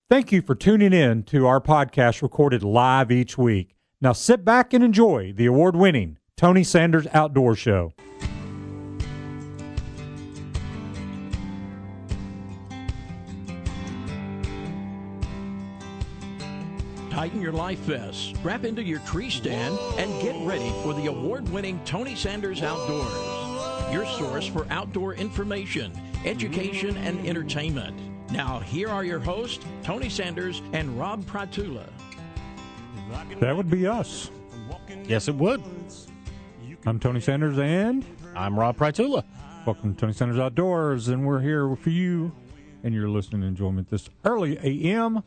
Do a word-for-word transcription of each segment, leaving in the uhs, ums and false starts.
Thank you for tuning in to our podcast recorded live each week. Now sit back and enjoy the award-winning Tony Sanders Outdoor Show. Tighten your life vest, strap into your tree stand, and get ready for the award-winning Tony Sanders Outdoors, your source for outdoor information, education, and entertainment. Now, here are your hosts, Tony Sanders and Rob Pratula. That would be us. Yes, it would. I'm Tony Sanders, and I'm Rob Pratula. welcome to Tony Sanders Outdoors, and we're here for you and your listening enjoyment this early A M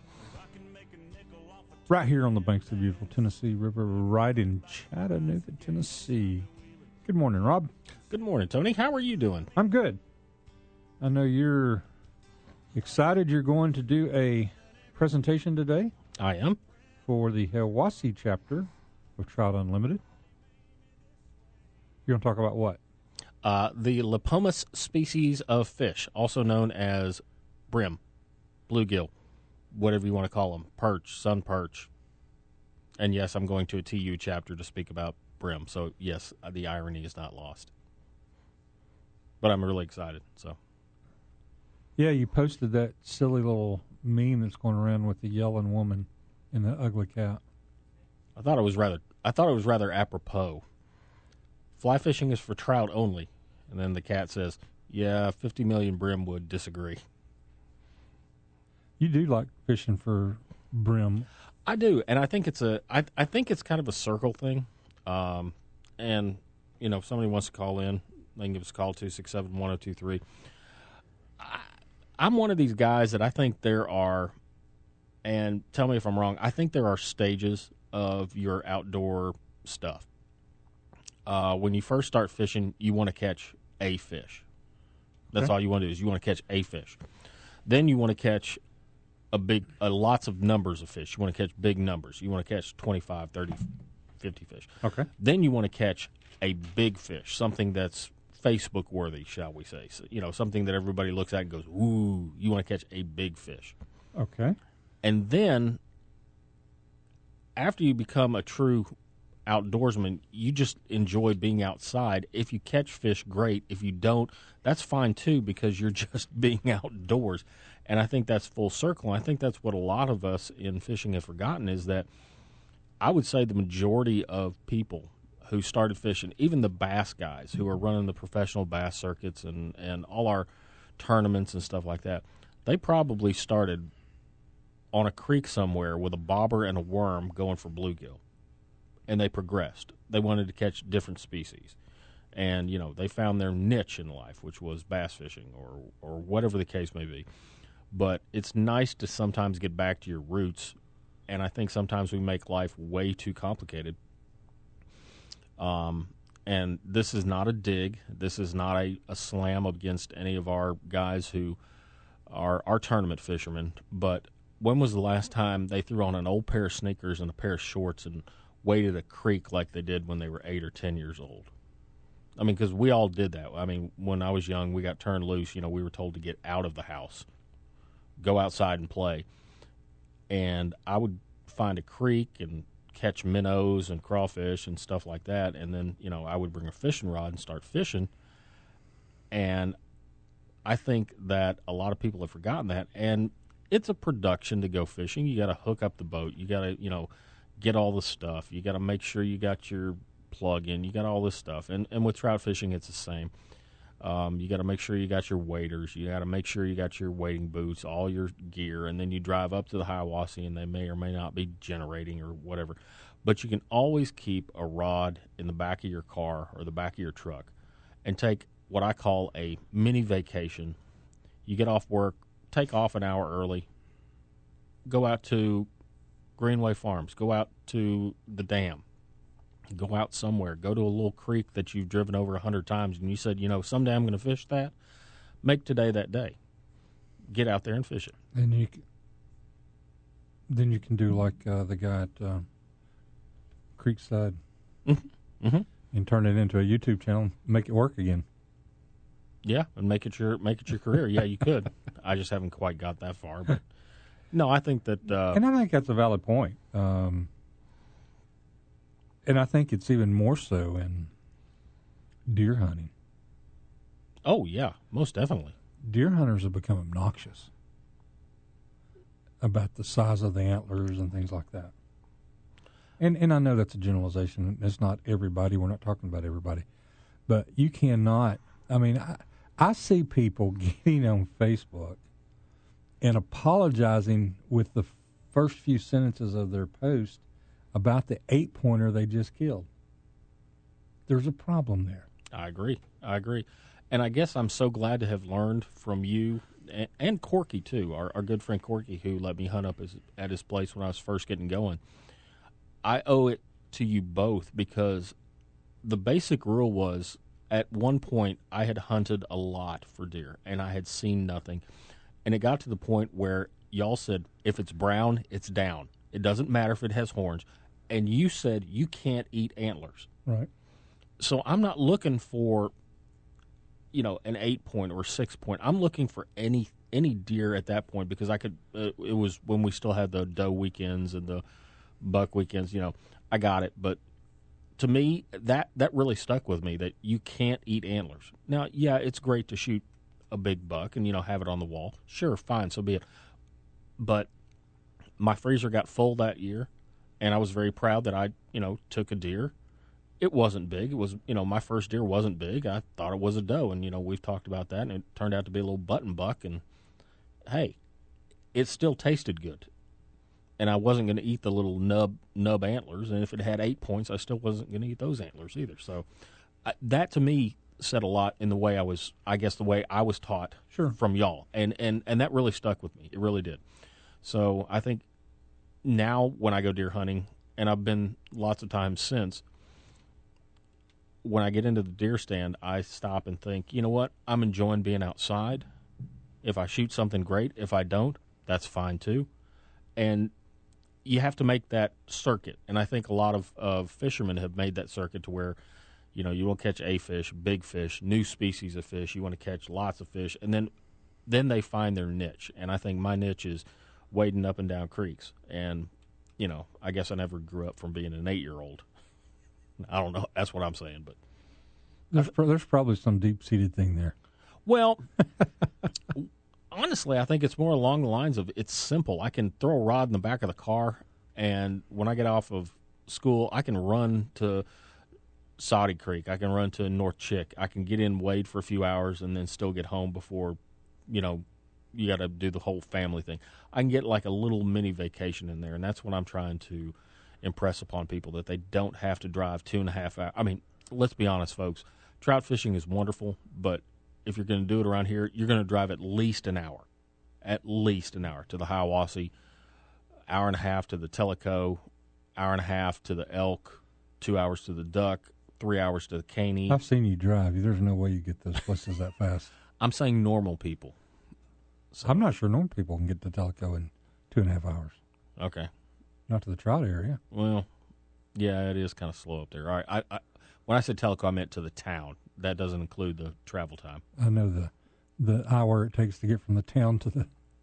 right here on the banks of the beautiful Tennessee River, right in Chattanooga, Tennessee. Good morning, Rob. Good morning, Tony. How are you doing? I'm good. I know you're excited. You're going to do a presentation today I am. for the Hiwassee chapter of Trout Unlimited. You're going to talk about what? Uh, the Lepomis species of fish, also known as brim, bluegill, whatever you want to call them, perch, sun perch. And yes, I'm going to a T U chapter to speak about brim. So yes, the irony is not lost. But I'm really excited. So. Yeah, you posted that silly little meme that's going around with the yelling woman and the ugly cat. I thought it was rather. I thought it was rather apropos. Fly fishing is for trout only, and then the cat says, "Yeah, fifty million brim would disagree." You do like fishing for brim. I do, and I think it's a. I I think it's kind of a circle thing, um, and you know, if somebody wants to call in, they can give us a call two six seven one zero two three. I'm one of these guys that I think there are, and tell me if I'm wrong, I think there are stages of your outdoor stuff. Uh, when you first start fishing, you want to catch a fish. That's Okay. all you want to do is you want to catch a fish. Then you want to catch a big, uh, lots of numbers of fish. You want to catch big numbers. You want to catch twenty-five, thirty, fifty fish. Okay. Then you want to catch a big fish, something that's Facebook worthy, shall we say. So, you know, something that everybody looks at and goes, ooh, you want to catch a big fish. Okay. And then after you become a true outdoorsman, you just enjoy being outside. If you catch fish, great. If you don't, that's fine too, because you're just being outdoors. And I think that's full circle. I think that's what a lot of us in fishing have forgotten, is that I would say the majority of people who started fishing, even the bass guys who are running the professional bass circuits and, and all our tournaments and stuff like that, they probably started on a creek somewhere with a bobber and a worm going for bluegill. And they progressed. They wanted to catch different species. And, you know, they found their niche in life, which was bass fishing or, or whatever the case may be. But it's nice to sometimes get back to your roots. And I think sometimes we make life way too complicated. Um, and this is not a dig. This is not a, a slam against any of our guys who are our tournament fishermen. But when was the last time they threw on an old pair of sneakers and a pair of shorts and waded a creek like they did when they were eight or ten years old? I mean, because we all did that. I mean, when I was young, we got turned loose. You know, we were told to get out of the house, go outside and play. And I would find a creek and catch minnows and crawfish and stuff like that. And then, you know, I would bring a fishing rod and start fishing. And I think that a lot of people have forgotten that. And it's a production to go fishing. You got to hook up the boat. You got to, you know, get all the stuff. You got to make sure you got your plug in. You got all this stuff. And and with trout fishing, it's the same. Um, you got to make sure you got your waders. You got to make sure you got your wading boots, all your gear, and then you drive up to the Hiwassee, and they may or may not be generating or whatever. But you can always keep a rod in the back of your car or the back of your truck and take what I call a mini vacation. You get off work, take off an hour early, go out to Greenway Farms, go out to the dam, go out somewhere, go to a little creek that you've driven over a hundred times, and you said, you know, someday I'm going to fish that. Make today that day. Get out there and fish it. And you, c- then you can do like uh, the guy at uh, Creekside, Mm-hmm. and turn it into a YouTube channel, and make it work again. Yeah, and make it your make it your career. Yeah, you could. I just haven't quite got that far, but No, I think that, uh, and I think that's a valid point. Um, and I think it's even more so in deer hunting. Oh yeah, most definitely. Deer hunters have become obnoxious about the size of the antlers and things like that. And and I know that's a generalization. It's not everybody. We're not talking about everybody. But you cannot, I mean, I, I see people getting on Facebook and apologizing with the first few sentences of their post about the eight-pointer they just killed. There's a problem there. I agree. I agree. And I guess I'm so glad to have learned from you and, and Corky, too, our, our good friend Corky, who let me hunt up his, at his place when I was first getting going. I owe it to you both because the basic rule was at one point I had hunted a lot for deer, and I had seen nothing. And it got to the point where y'all said, if it's brown, it's down. It doesn't matter if it has horns. And you said you can't eat antlers. Right. So I'm not looking for, you know, an eight point or a six point. I'm looking for any any deer at that point because I could. Uh, it was when we still had the doe weekends and the buck weekends. You know, I got it. But to me, that that really stuck with me. That you can't eat antlers. Now, yeah, it's great to shoot a big buck and you know have it on the wall. Sure, fine, so be it. But my freezer got full that year, and I was very proud that I you know took a deer. It wasn't big. It was, you know, my first deer wasn't big. I thought it was a doe, and, you know, we've talked about that, and it turned out to be a little button buck, and, hey, it still tasted good. And I wasn't going to eat the little nub nub antlers, and if it had eight points, I still wasn't going to eat those antlers either. So uh, that, to me, said a lot in the way I was, I guess, the way I was taught Sure. from y'all. And, and, and that really stuck with me. It really did. So I think now when I go deer hunting, and I've been lots of times since, when I get into the deer stand, I stop and think, you know what? I'm enjoying being outside. If I shoot something, great. If I don't, that's fine too. And you have to make that circuit. And I think a lot of, of fishermen have made that circuit to where, you know, you want to catch a fish, big fish, new species of fish. You want to catch lots of fish. And then, then they find their niche. And I think my niche is wading up and down creeks. And, you know, I guess I never grew up from being an eight-year-old. I don't know. That's what I'm saying, but there's pro- there's probably some deep-seated thing there. Well, honestly, I think it's more along the lines of it's simple. I can throw a rod in the back of the car, and when I get off of school, I can run to Saudi Creek. I can run to North Chick. I can get in, wade for a few hours, and then still get home before, you know, you got to do the whole family thing. I can get like a little mini vacation in there, and that's what I'm trying to impress upon people, that they don't have to drive two and a half hours. I mean, let's be honest, folks. Trout fishing is wonderful, but if you're going to do it around here, you're going to drive at least an hour, at least an hour to the Hiawassee, hour and a half to the Tellico, hour and a half to the elk, two hours to the duck, three hours to the Caney. I've seen you drive. There's no way you get those places that fast. I'm saying normal people. So. I'm not sure normal people can get to Tellico in two and a half hours. Okay. Not to the trout area. Well, yeah, it is kind of slow up there. All right. I, I, when I said Tellico, I meant to the town. That doesn't include the travel time. I know the the hour it takes to get from the town to the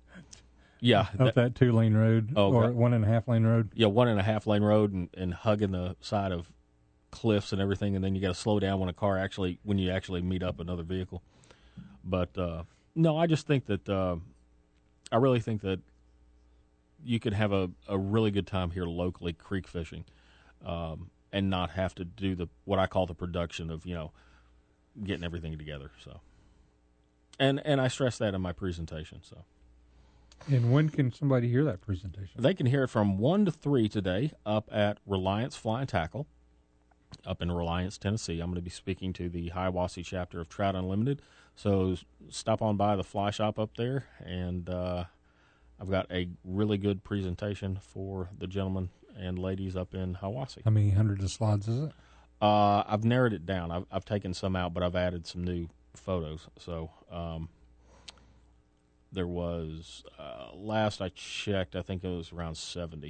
yeah up that, that two lane road oh, or okay. one and a half lane road. Yeah, one and a half lane road and, and hugging the side of cliffs and everything, and then you got to slow down when a car actually when you actually meet up another vehicle. But uh, no, I just think that uh, I really think that you could have a, a really good time here locally creek fishing, um, and not have to do the what I call the production of, you know, getting everything together. So, and and I stress that in my presentation. So, and when can somebody hear that presentation? They can hear it from one to three today up at Reliance Fly and Tackle, up in Reliance, Tennessee. I'm going to be speaking to the Hiawassee chapter of Trout Unlimited. So stop on by the fly shop up there, and uh, I've got a really good presentation for the gentlemen and ladies up in Hiawassee. How many hundreds of slides is it? Uh, I've narrowed it down. I've, I've taken some out, but I've added some new photos. So um, there was, uh, last I checked, I think it was around seventy.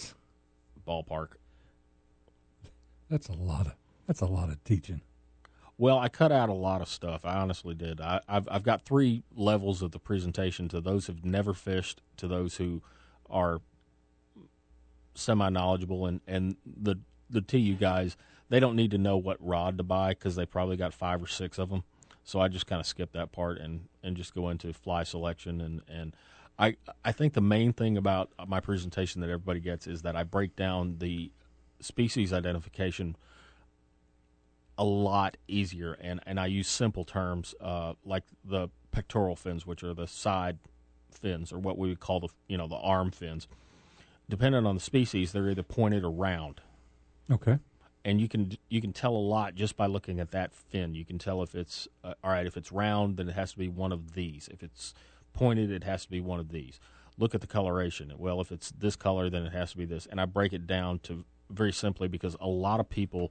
Ballpark. That's a lot of, that's a lot of teaching. Well, I cut out a lot of stuff. I honestly did. I, I've I've got three levels of the presentation to those who've never fished, to those who are semi-knowledgeable, and, and the the T U guys, they don't need to know what rod to buy because they probably got five or six of them. So I just kind of skip that part and, and just go into fly selection. And, and I I think the main thing about my presentation that everybody gets is that I break down the species identification a lot easier, and, and I use simple terms uh, like the pectoral fins, which are the side fins, or what we would call the you know the arm fins. Depending on the species, they're either pointed or round. Okay. And you can you can tell a lot just by looking at that fin. You can tell if it's uh, all right. If it's round, then it has to be one of these. If it's pointed, it has to be one of these. Look at the coloration. Well, if it's this color, then it has to be this. And I break it down to very simply because a lot of people.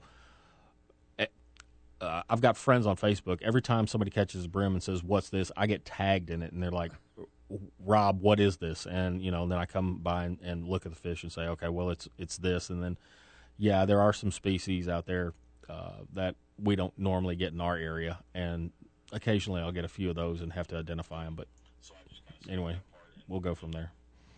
Uh, I've got friends on Facebook. Every time somebody catches a brim and says, "What's this?" I get tagged in it, and they're like, "Rob, what is this?" And you know, and then I come by and, and look at the fish and say, "Okay, well, it's it's this." And then, yeah, there are some species out there uh, that we don't normally get in our area, and occasionally I'll get a few of those and have to identify them. But anyway, we'll go from there.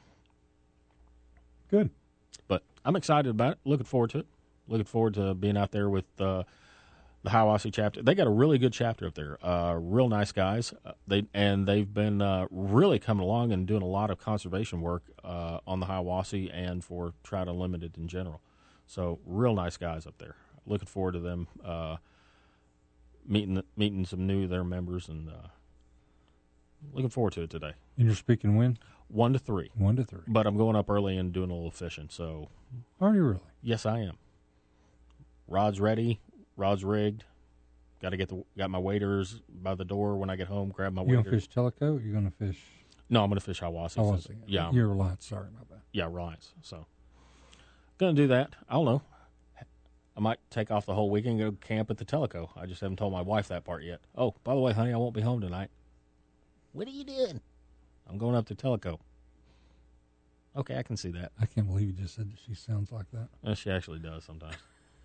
Good. But I'm excited about it. Looking forward to it. Looking forward to being out there with. Uh, The Hiawassee chapter. They got a really good chapter up there. Uh, real nice guys. Uh, they and they've been uh, really coming along and doing a lot of conservation work uh, on the Hiawassee and for Trout Unlimited in general. So real nice guys up there. Looking forward to them uh, meeting meeting some new of their members, and uh, looking forward to it today. And you're speaking when? One to three. One to three. But I'm going up early and doing a little fishing. So. Are you really? Yes, I am. Rod's ready. Rod's rigged. Got to get the got my waders by the door when I get home. Grab my You waders. gonna fish Tellico? Or you gonna fish? No, I'm gonna fish Hiawassee. Hiawassee. Yeah, You're Reliance. Sorry about that. yeah, Reliance. So, gonna do that. I don't know. I might take off the whole weekend and go camp at the Tellico. I just haven't told my wife that part yet. Oh, by the way, honey, I won't be home tonight. What are you doing? I'm going up to Tellico. Okay, I can see that. I can't believe you just said that she sounds like that. Uh, she actually does sometimes.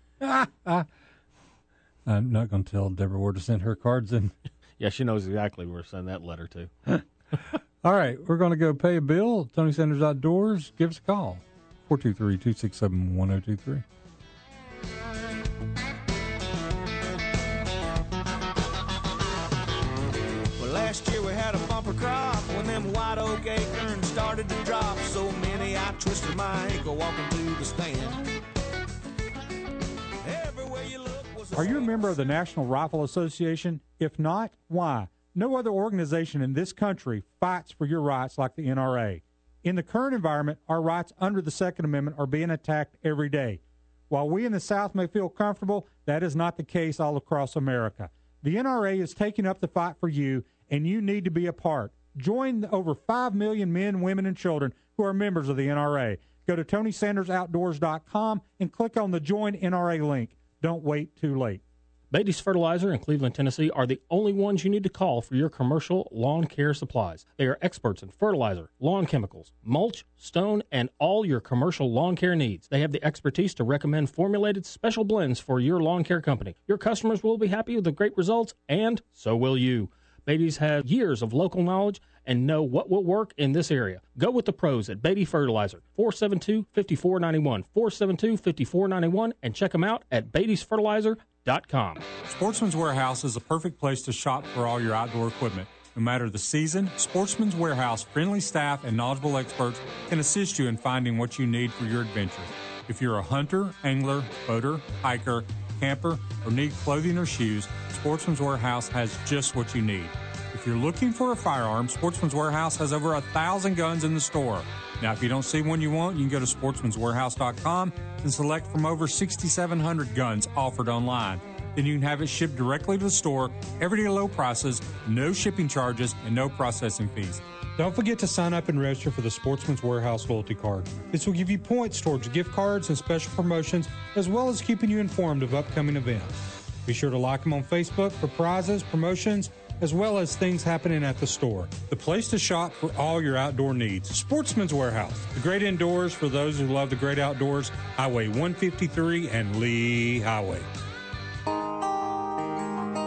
I'm not going to tell Deborah where to send her cards in. Yeah, she knows exactly where to send that letter to. All right, we're going to go pay a bill. Tony Sanders Outdoors. Give us a call. four two three, two six seven, one zero two three. Well, last year we had a bumper crop when them white oak acorns started to drop. So many I twisted my ankle walking to the stand. Everywhere you look was a Are you a member of the National Rifle Association? If not, why? No other organization in this country fights for your rights like the N R A. In the current environment, our rights under the Second Amendment are being attacked every day. While we in the South may feel comfortable, that is not the case all across America. The N R A is taking up the fight for you, and you need to be a part. Join the over five million men, women, and children who are members of the N R A. Go to Tony Sanders Outdoors dot com and click on the Join N R A link. Don't wait too late. Beatty's Fertilizer in Cleveland, Tennessee are the only ones you need to call for your commercial lawn care supplies. They are experts in fertilizer, lawn chemicals, mulch, stone, and all your commercial lawn care needs. They have the expertise to recommend formulated special blends for your lawn care company. Your customers will be happy with the great results, and so will you. Beatty's has years of local knowledge and know what will work in this area. Go with the pros at Beatty Fertilizer, four seven two, five four nine one, four seven two, five four nine one, and check them out at Beatty's Fertilizer dot com. Sportsman's Warehouse is the perfect place to shop for all your outdoor equipment. No matter the season, Sportsman's Warehouse friendly staff and knowledgeable experts can assist you in finding what you need for your adventure. If you're a hunter, angler, boater, hiker, camper, or need clothing or shoes, Sportsman's Warehouse has just what you need. If you're looking for a firearm, Sportsman's Warehouse has over a thousand guns in the store. Now, if you don't see one you want, you can go to sportsmans warehouse dot com and select from over six thousand seven hundred guns offered online. Then you can have it shipped directly to the store, everyday low prices, no shipping charges, and no processing fees. Don't forget to sign up and register for the Sportsman's Warehouse Loyalty Card. This will give you points towards gift cards and special promotions, as well as keeping you informed of upcoming events. Be sure to like them on Facebook for prizes, promotions, as well as things happening at the store. The place to shop for all your outdoor needs. Sportsman's Warehouse. The great indoors for those who love the great outdoors. Highway one fifty-three and Lee Highway.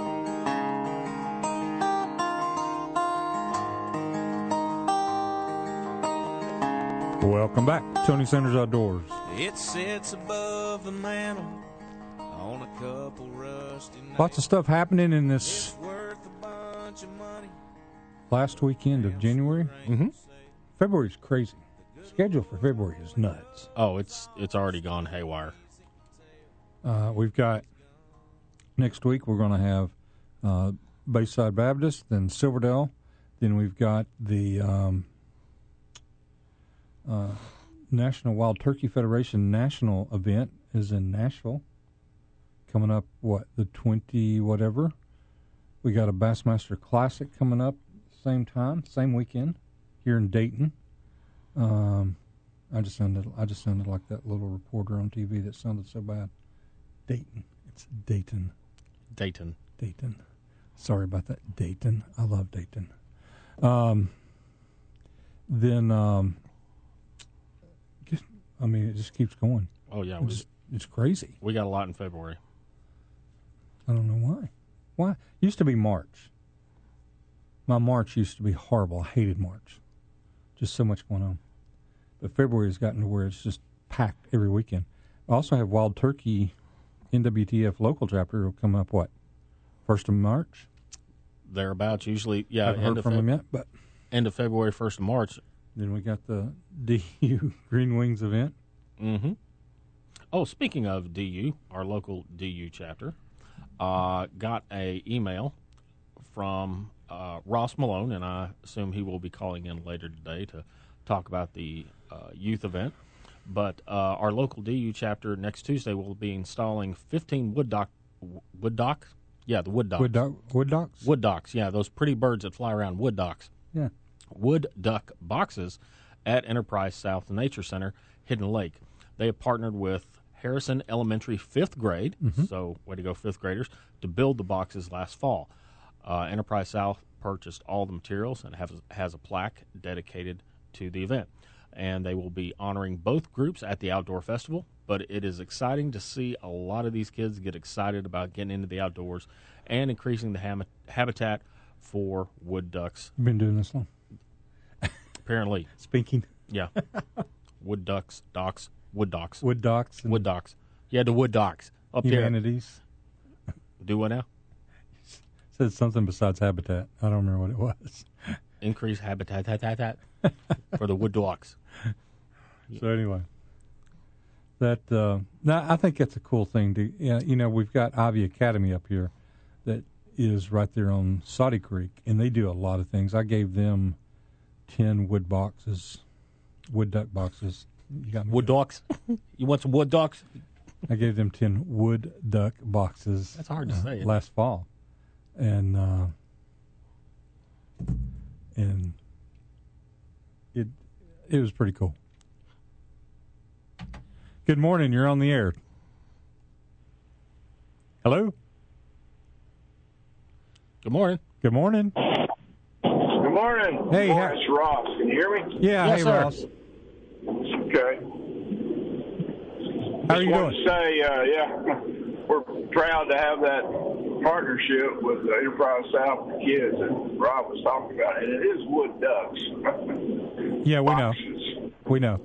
Welcome back. Tony Sanders Outdoors. It sits above the mantle on a couple rusty nails. Lots of stuff happening in this It's worth a bunch of money. last weekend of January. Mm-hmm. February's crazy. Schedule for February is nuts. Oh, it's it's already gone haywire. Uh, we've got next week we're going to have uh, Bayside Baptist, then Silverdale, then we've got the um, uh, National Wild Turkey Federation national event is in Nashville. Coming up, what, the twenty whatever. We got a Bassmaster Classic coming up same time, same weekend here in Dayton. Um, I just sounded I just sounded like that little reporter on T V that sounded so bad. Dayton. It's Dayton. Dayton. Dayton. Sorry about that. Dayton. I love Dayton. Um, then, um, just, I mean, it just keeps going. Oh, yeah. It's, just, it's crazy. We got a lot in February. I don't know why. Why? It used to be March. My March used to be horrible. I hated March. Just so much going on. But February has gotten to where it's just packed every weekend. I also have Wild Turkey N W T F local chapter. Will come up, what, first of March? Thereabouts, usually, yeah. Haven't end heard of from Feb- them yet, but End of February, first of March. then we got the D U Green Wings event. Mm-hmm. Oh, speaking of D U, our local D U chapter, uh, got a email from uh, Ross Malone, and I assume he will be calling in later today to talk about the uh, youth event. But uh, our local D U chapter next Tuesday will be installing fifteen wood dock, wood dock, yeah, the wood docks, Wood, dock, wood docks? wood docks, yeah, those pretty birds that fly around, wood docks, Yeah. wood duck boxes at Enterprise South Nature Center, Hidden Lake. They have partnered with Harrison Elementary fifth grade, Mm-hmm. so way to go fifth graders, to build the boxes last fall. Uh, Enterprise South purchased all the materials and has, has a plaque dedicated to the event. And they will be honoring both groups at the Outdoor Festival, but it is exciting to see a lot of these kids get excited about getting into the outdoors and increasing the ham- habitat for wood ducks. You've been doing this long. Apparently, Speaking. yeah. Wood ducks, docks, wood docks. Wood docks. And Wood docks. Yeah, the wood docks. Up humanities. there. Do what now? Said something besides habitat. I don't remember what it was. Increase habitat tat, tat, tat, for the wood docks. So anyway, that uh, now I think that's a cool thing to. Yeah, you know, we've got Ivy Academy up here, that is right there on Soddy Creek, and they do a lot of things. I gave them ten wood boxes, wood duck boxes. You got me Wood there. docks? You want some wood docks? I gave them ten wood duck boxes. That's hard to uh, say. Last fall, and uh, and it it was pretty cool. Good morning. You're on the air. Hello. Good morning. Good morning. Good morning. Hey, Boy, how- it's Ross. Can you hear me? Yeah. Yes, hey, sir. Ross. Okay. How are you Just wanted doing? to say, uh, yeah, we're proud to have that partnership with the Enterprise South kids that Rob was talking about, and it is wood ducks. Yeah, we know. Boxes. We know.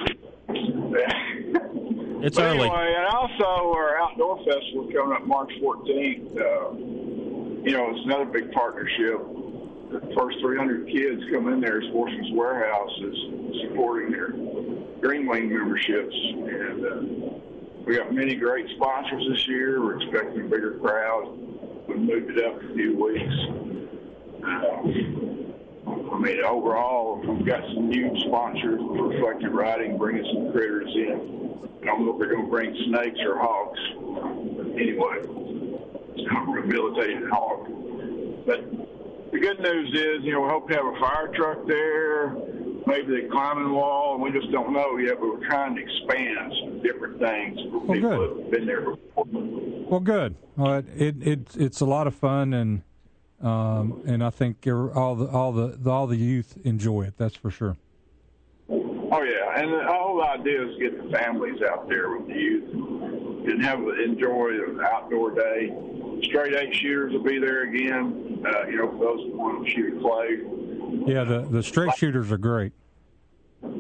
It's But early. anyway, and also our outdoor festival is coming up March fourteenth. Uh, you know, it's another big partnership. The first three hundred kids come in there. Sportsman's Warehouse is supporting their Green Wing memberships, and uh, we got many great sponsors this year. We're expecting a bigger crowd. We moved it up a few weeks. Uh, I mean, overall, we've got some huge sponsors for Reflected Riding, bringing some critters in. I don't know if they're going to bring snakes or hogs. But anyway, rehabilitated hog. But the good news is, you know, we hope to have a fire truck there, maybe the climbing wall, and we just don't know yet, but we're trying to expand some different things for Well, people good. that have been there before. Well, good. Well, it, it it's it's a lot of fun, and um, and I think all the all the, the all the youth enjoy it. That's for sure. Oh, yeah, and the whole idea is to get the families out there with the youth and have enjoy an outdoor day. Straight eight shooters will be there again, uh, you know, for those who want to shoot clay. Yeah, the the straight shooters are great. And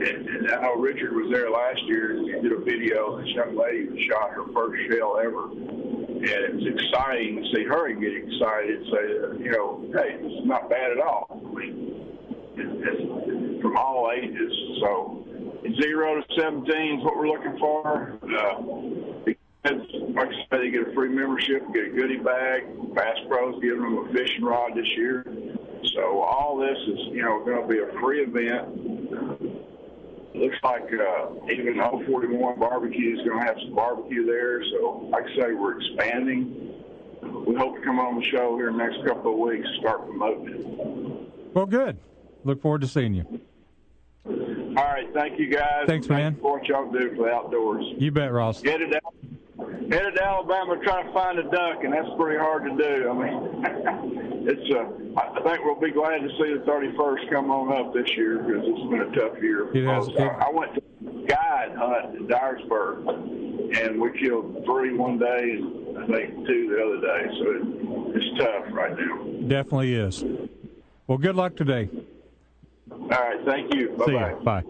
and, and I know Richard was there last year. And he did a video of this young lady who shot her first shell ever. And it was exciting to see her get excited and say, you know, hey, this is not bad at all. I mean, it's, it's from all ages. So zero to seventeen is what we're looking for. Uh, because, like I said, they get a free membership, get a goodie bag. Bass Pro's giving them a fishing rod this year. So all this is, you know, going to be a free event. Looks like uh, even O forty-one Barbecue is going to have some barbecue there. So, like I say, we're expanding. We hope to come on the show here in the next couple of weeks and start promoting it. Well, good. Look forward to seeing you. All right. Thank you, guys. Thanks, man. Thank you for what y'all do for the outdoors. You bet, Ross. Headed out, headed to Alabama trying to find a duck, and that's pretty hard to do. I mean, it's uh, I think we'll be glad to see the thirty-first come on up this year because it's been a tough year. It has. I, I went to guide hunt in Dyersburg, and we killed three one day and I think two the other day. So it, it's tough right now. Definitely is. Well, good luck today. All right. Thank you. Bye-bye. See you. Bye.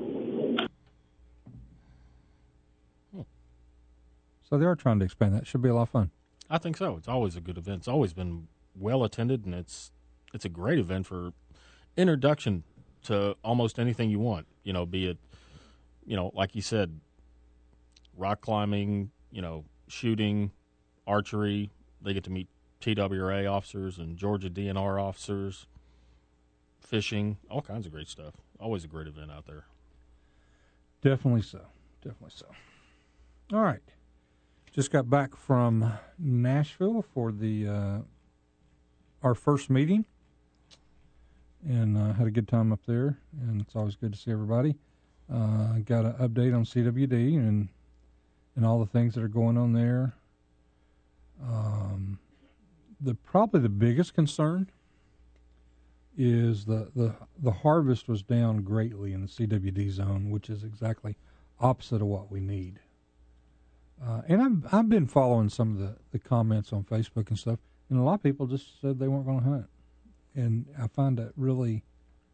So they are trying to expand that. Should be a lot of fun. I think so. It's always a good event. It's always been well attended, and it's it's a great event for introduction to almost anything you want. You know, be it, you know, like you said, rock climbing, you know, shooting, archery. They get to meet T W R A officers and Georgia D N R officers, fishing, all kinds of great stuff. Always a great event out there. Definitely so. Definitely so. All right. Just got back from Nashville for the uh, our first meeting, and uh, had a good time up there. And it's always good to see everybody. Uh, got an update on C W D and and all the things that are going on there. Um, the probably the biggest concern is the, the the harvest was down greatly in the C W D zone, which is exactly opposite of what we need. Uh, and I've I've been following some of the, the comments on Facebook and stuff, and a lot of people just said they weren't going to hunt, and I find that really,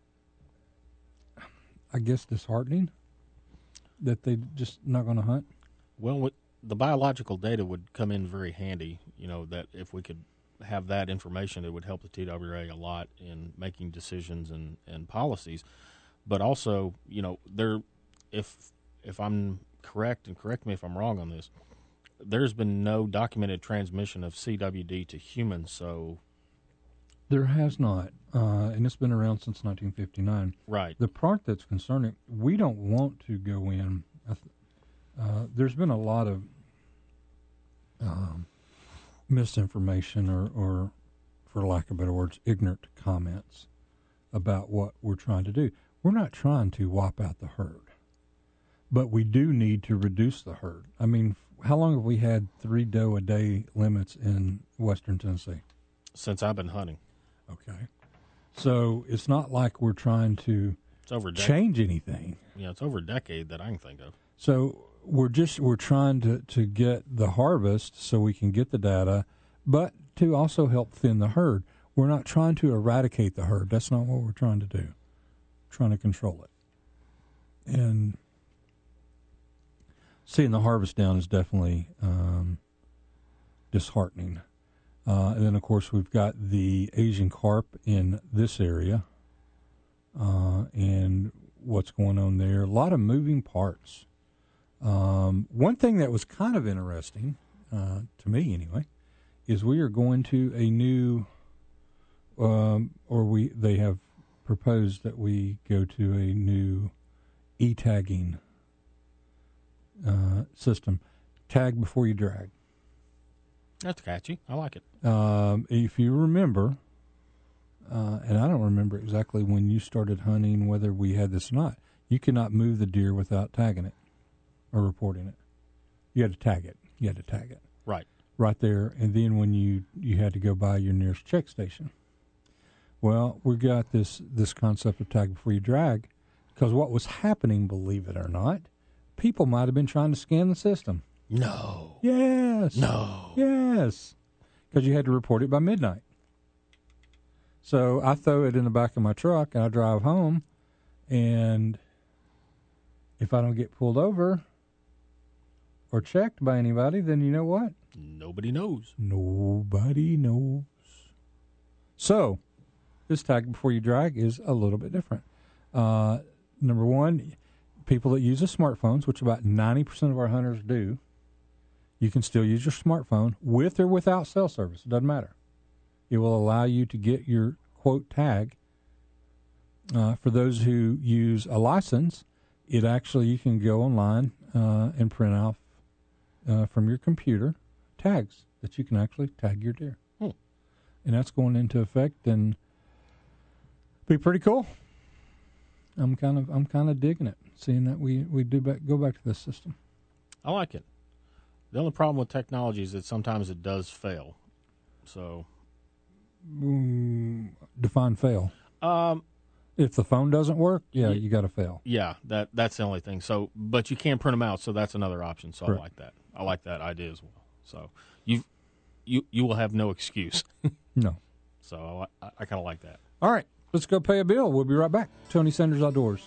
I guess, disheartening that they just not going to hunt. Well, what, the biological data would come in very handy. You know, that if we could have that information, it would help the T W R A a lot in making decisions and, and policies. But also, you know, there, if if I'm correct, and correct me if I'm wrong on this, there's been no documented transmission of C W D to humans, so... There has not, uh, and it's been around since nineteen fifty-nine. Right. The part that's concerning, we don't want to go in. Uh, there's been a lot of um, misinformation or, or, for lack of better words, ignorant comments about what we're trying to do. We're not trying to wipe out the herd. But we do need to reduce the herd. I mean, how long have we had three doe a day limits in western Tennessee? Since I've been hunting. Okay. So it's not like we're trying to it's over change anything. Yeah, it's over a decade that I can think of. So we're just we're trying to, to get the harvest so we can get the data, but to also help thin the herd. We're not trying to eradicate the herd. That's not what we're trying to do. We're trying to control it. And seeing the harvest down is definitely um, disheartening. Uh, and then, of course, we've got the Asian carp in this area uh, and what's going on there. A lot of moving parts. Um, one thing that was kind of interesting, uh, to me anyway, is we are going to a new, um, or we they have proposed that we go to a new e-tagging Uh, system. Tag before you drag. That's catchy. I like it. Um, if you remember, uh, and I don't remember exactly when you started hunting, whether we had this or not, you cannot move the deer without tagging it or reporting it. You had to tag it. You had to tag it. Right. Right there. And then when you, you had to go by your nearest check station. Well, we got this, this concept of tag before you drag because what was happening, believe it or not, people might have been trying to scan the system. No. Yes. No. Yes. Because you had to report it by midnight. So I throw it in the back of my truck, and I drive home, and if I don't get pulled over or checked by anybody, then you know what? Nobody knows. Nobody knows. So, this tag before you drag is a little bit different. Uh, number one, people that use the smartphones, which about ninety percent of our hunters do, you can still use your smartphone with or without cell service. It doesn't matter. It will allow you to get your, quote, tag. Uh, for those who use a license, it actually, you can go online uh, and print off uh, from your computer tags that you can actually tag your deer. Hmm. And that's going into effect and be pretty cool. I'm kind of I'm kind of digging it, seeing that we, we do back, go back to this system. I like it. The only problem with technology is that sometimes it does fail. So, mm, define fail. Um, if the phone doesn't work, yeah, y- you got to fail. Yeah, that that's the only thing. So, but you can print them out, so that's another option. So Correct. I like that. I like that idea as well. So you you you will have no excuse. No. So I, I kind of like that. All right, let's go pay a bill. We'll be right back. Tony Sanders Outdoors.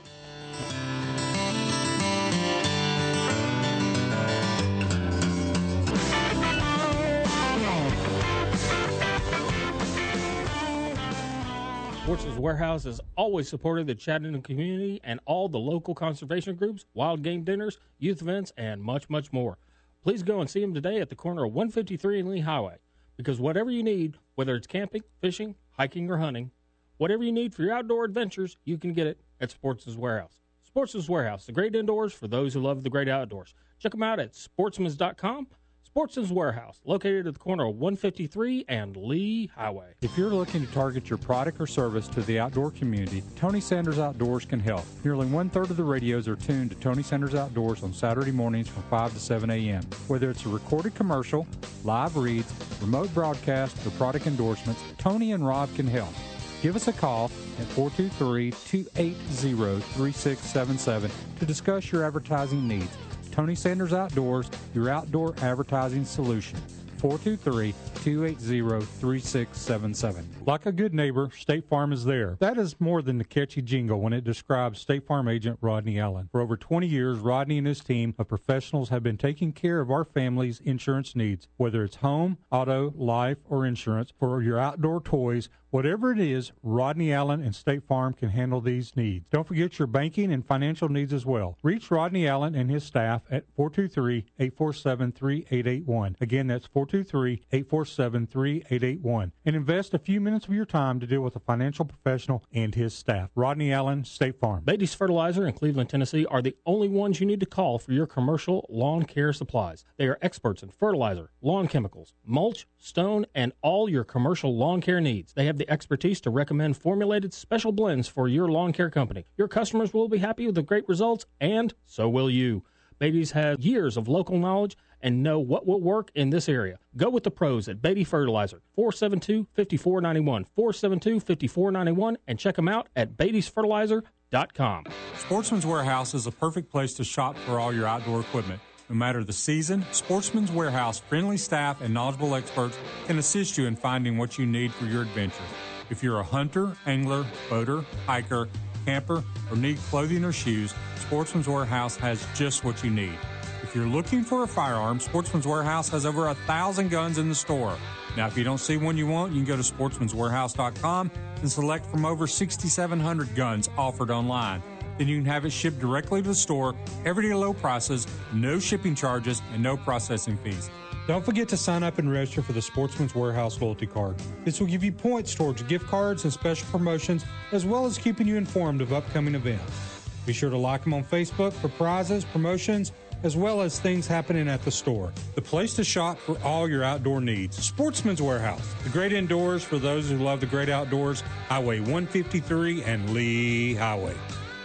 Sportsman's Warehouse has always supported the Chattanooga community and all the local conservation groups, wild game dinners, youth events, and much, much more. Please go and see them today at the corner of one fifty-three and Lee Highway, because whatever you need, whether it's camping, fishing, hiking, or hunting, whatever you need for your outdoor adventures, you can get it at Sportsman's Warehouse. Sportsman's Warehouse, the great indoors for those who love the great outdoors. Check them out at sportsmans dot com. Sportsman's Warehouse, located at the corner of one fifty-three and Lee Highway. If you're looking to target your product or service to the outdoor community, Tony Sanders Outdoors can help. Nearly one-third of the radios are tuned to Tony Sanders Outdoors on Saturday mornings from five to seven a.m. Whether it's a recorded commercial, live reads, remote broadcast, or product endorsements, Tony and Rob can help. Give us a call at four two three, two eight zero, three six seven seven to discuss your advertising needs. Tony Sanders Outdoors, your outdoor advertising solution. four two three, two eight zero, three six seven seven. Like a good neighbor, State Farm is there. That is more than the catchy jingle when it describes State Farm agent Rodney Allen. For over twenty years, Rodney and his team of professionals have been taking care of our family's insurance needs, whether it's home, auto, life, or insurance, for your outdoor toys. Whatever it is, Rodney Allen and State Farm can handle these needs. Don't forget your banking and financial needs as well. Reach Rodney Allen and his staff at four two three, eight four seven, three eight eight one. Again, that's four two three, eight four seven, three eight eight one. And invest a few minutes of your time to deal with a financial professional and his staff. Rodney Allen, State Farm. Beatty's Fertilizer in Cleveland, Tennessee are the only ones you need to call for your commercial lawn care supplies. They are experts in fertilizer, lawn chemicals, mulch, stone, and all your commercial lawn care needs. They have the expertise to recommend formulated special blends for your lawn care company. Your customers will be happy with the great results, and so will you. Beatty's has years of local knowledge and know what will work in this area. Go with the pros at Beatty Fertilizer, four seven two, five four nine one, four seven two, five four nine one, and check them out at beatty's fertilizer dot com. Sportsman's Warehouse is a perfect place to shop for all your outdoor equipment. No matter the season, Sportsman's Warehouse friendly staff and knowledgeable experts can assist you in finding what you need for your adventure. If you're a hunter, angler, boater, hiker, camper, or need clothing or shoes, Sportsman's Warehouse has just what you need. If you're looking for a firearm, Sportsman's Warehouse has over a thousand guns in the store. Now, if you don't see one you want, you can go to sportsmans warehouse dot com and select from over sixty-seven hundred guns offered online. Then you can have it shipped directly to the store, everyday low prices, no shipping charges, and no processing fees. Don't forget to sign up and register for the Sportsman's Warehouse Loyalty Card. This will give you points towards gift cards and special promotions, as well as keeping you informed of upcoming events. Be sure to like them on Facebook for prizes, promotions, as well as things happening at the store. The place to shop for all your outdoor needs. Sportsman's Warehouse, the great indoors for those who love the great outdoors. Highway one fifty-three and Lee Highway.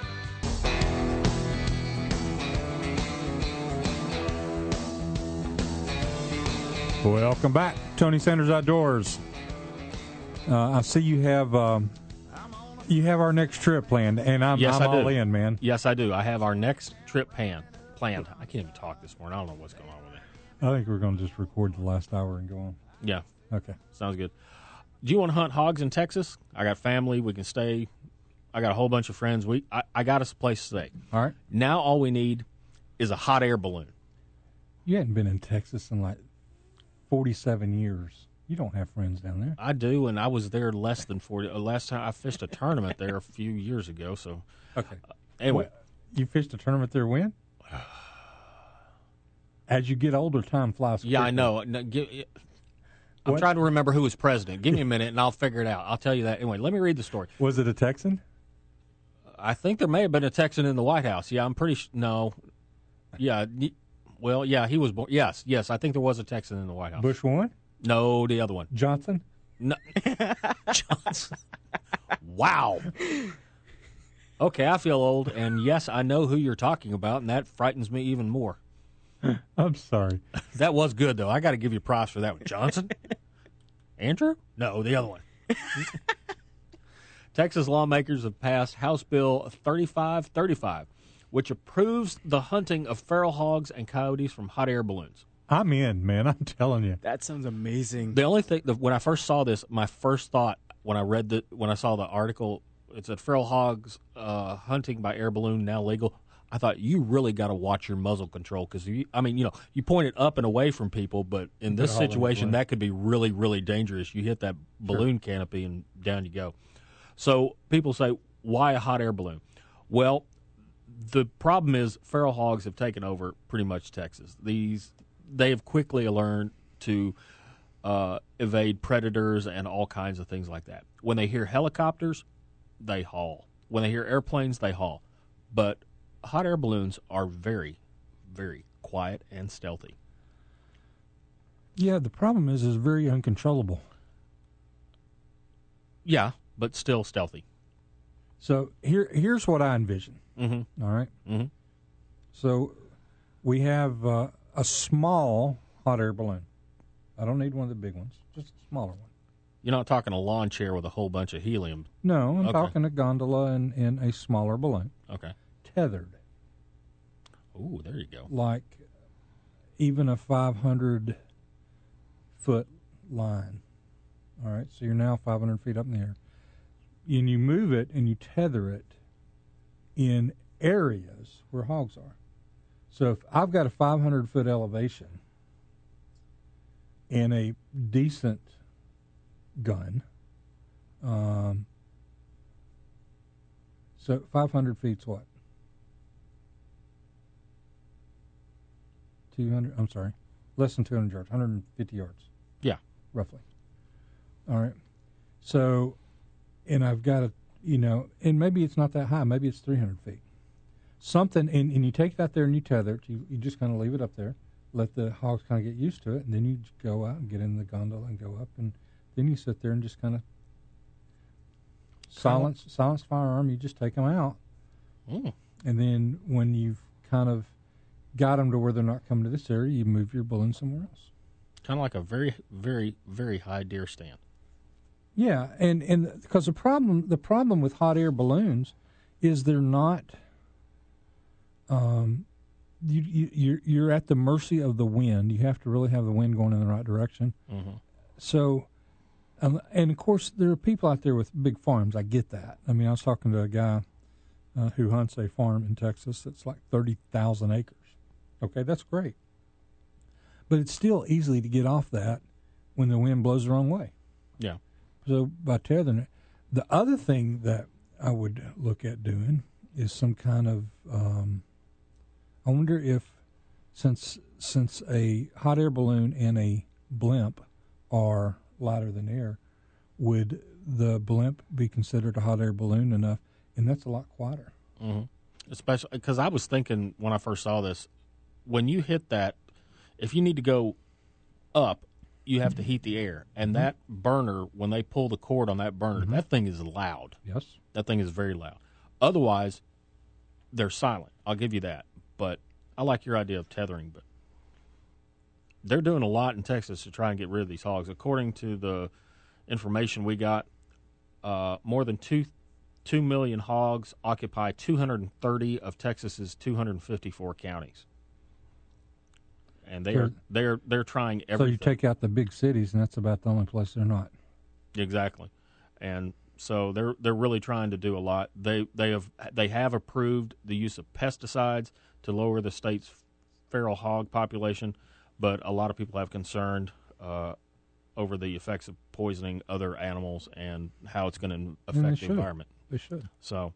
Welcome back, Tony Sanders Outdoors. Uh, I see you have um, you have our next trip planned, and I'm, Yes, I'm I all do. in, man. Yes, I do. I have our next trip pan planned. I can't even talk this morning. I don't know what's going on with me. I think we're going to just record the last hour and go on. Yeah, Okay. sounds good. Do you want to hunt hogs in Texas? I got family. We can stay I got a whole bunch of friends. We I, I got us a place to stay. All right. Now all we need is a hot air balloon. You hadn't been in Texas in like forty-seven years. You don't have friends down there. I do, and I was there less than forty. Uh, last time I fished a tournament there a few years ago. So Okay. uh, anyway, What, you fished a tournament there when? As you get older, time flies quickly. yeah, I know. No, give, I'm What? trying to remember who was president. Give me a minute, and I'll figure it out. I'll tell you that. Anyway, let me read the story. Was it a Texan? I think there may have been a Texan in the White House. Yeah, I'm pretty sh- no. Yeah, y- well, yeah, he was born. Yes, yes, I think there was a Texan in the White House. Bush one? No, the other one. Johnson? No. Johnson. Wow. Okay, I feel old, and yes, I know who you're talking about, and that frightens me even more. I'm sorry. That was good, though. I got to give you props for that one. Johnson? Andrew? No, the other one. Texas lawmakers have passed House Bill thirty-five thirty-five, which approves the hunting of feral hogs and coyotes from hot air balloons. I'm in, man. I'm telling you. That sounds amazing. The only thing, when I first saw this, my first thought when I read the, when I saw the article, it said feral hogs uh, hunting by air balloon now legal. I thought, you really got to watch your muzzle control because, I mean, you know, you point it up and away from people, but in this They're all in the situation, balloon. that could be really, really dangerous. You hit that balloon canopy and down you go. So people say, why a hot air balloon? Well, the problem is feral hogs have taken over pretty much Texas. These they have quickly learned to uh, evade predators and all kinds of things like that. When they hear helicopters, they haul. When they hear airplanes, they haul. But hot air balloons are very, very quiet and stealthy. Yeah, the problem is, is very uncontrollable. Yeah, but still stealthy. So here, here's what I envision. Mm-hmm. All right. Mm-hmm. So we have uh, a small hot air balloon. I don't need one of the big ones, just a smaller one. You're not talking a lawn chair with a whole bunch of helium. No, I'm Okay. talking a gondola and, and a smaller balloon, Okay. tethered, Ooh, there you go. like even a five hundred foot line. All right, so you're now five hundred feet up in the air. And you move it and you tether it in areas where hogs are. So if I've got a five hundred foot elevation and a decent gun, um, so five hundred feet's what? two hundred, I'm sorry, less than two hundred yards, one hundred fifty yards. Yeah. Roughly. All right. So, and I've got a, you know, and maybe it's not that high. Maybe it's three hundred feet. Something, and, and you take that there and you tether it. You, you just kind of leave it up there, let the hogs kind of get used to it, and then you go out and get in the gondola and go up, and then you sit there and just kind of silence, silence firearm. You just take them out, Mm. and then when you've kind of got them to where they're not coming to this area, you move your balloon somewhere else. Kind of like a very, very, very high deer stand. Yeah, and and because the problem the problem with hot air balloons is they're not. Um, you you you're, you're at the mercy of the wind. You have to really have the wind going in the right direction. Mm-hmm. So, um, and of course there are people out there with big farms. I get that. I mean, I was talking to a guy uh, who hunts a farm in Texas that's like thirty thousand acres. Okay, that's great, but it's still easily to get off that when the wind blows the wrong way. Yeah. So by tethering it, the other thing that I would look at doing is some kind of. Um, I wonder if, since since a hot air balloon and a blimp are lighter than air, would the blimp be considered a hot air balloon enough? And that's a lot quieter. Mm-hmm. Especially because I was thinking when I first saw this, when you hit that, if you need to go up, you have to heat the air. And that burner, when they pull the cord on that burner, Mm-hmm. that thing is loud. Yes. That thing is very loud. Otherwise, they're silent. I'll give you that. But I like your idea of tethering. But they're doing a lot in Texas to try and get rid of these hogs. According to the information we got, uh, more than two two million hogs occupy two hundred thirty of Texas's two hundred fifty-four counties, and they are So- they're they're trying So everything. you take out the big cities, and that's about the only place they're not. Exactly. And So they're they're really trying to do a lot. They they have they have approved the use of pesticides to lower the state's feral hog population, but a lot of people have concerned uh, over the effects of poisoning other animals and how it's going to affect the environment. They should. So.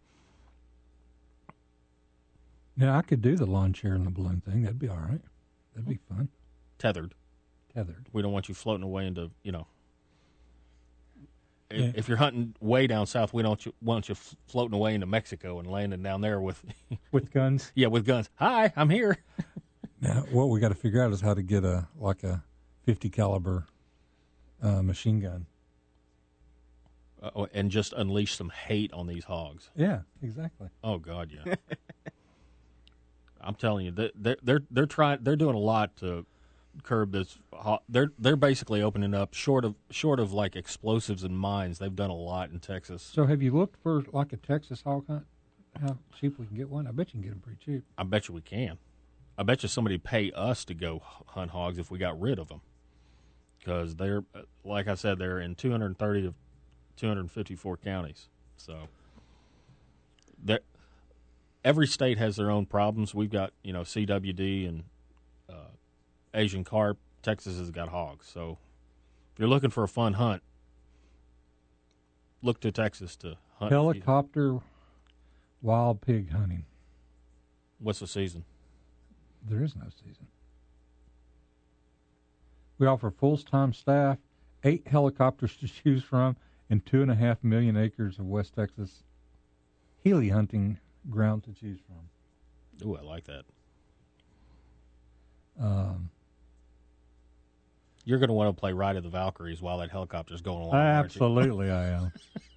Yeah, I could do the lawn chair and the balloon thing. That'd be all right. That'd be fun. Tethered. Tethered. We don't want you floating away into, you know. If, Yeah. if you're hunting way down south, we don't you, want you f- floating away into Mexico and landing down there with. With guns? Yeah, with guns. Hi, I'm here. Now, what we got to figure out is how to get a like a fifty caliber uh, machine gun. Uh, and just unleash some hate on these hogs. Yeah, exactly. Oh God, yeah. I'm telling you, they're they're they're trying. They're doing a lot to curb this. They're they're basically opening up short of short of like explosives and mines. They've done a lot in Texas. So, have you looked for like a Texas hog hunt? How cheap we can get one? I bet you can get them pretty cheap. I bet you we can. I bet you somebody pay us to go hunt hogs if we got rid of them, because they're like I said, they're in two hundred thirty of two hundred fifty-four counties. So, they're. Every state has their own problems. We've got, you know, C W D and uh, Asian carp. Texas has got hogs. So if you're looking for a fun hunt, look to Texas to hunt. Helicopter wild pig hunting. What's the season? There is no season. We offer full-time staff, eight helicopters to choose from, and two and a half million acres of West Texas Healy hunting ground to choose from. Ooh, I like that. Um, You're going to want to play Ride of the Valkyries while that helicopter's going along. Absolutely, I am.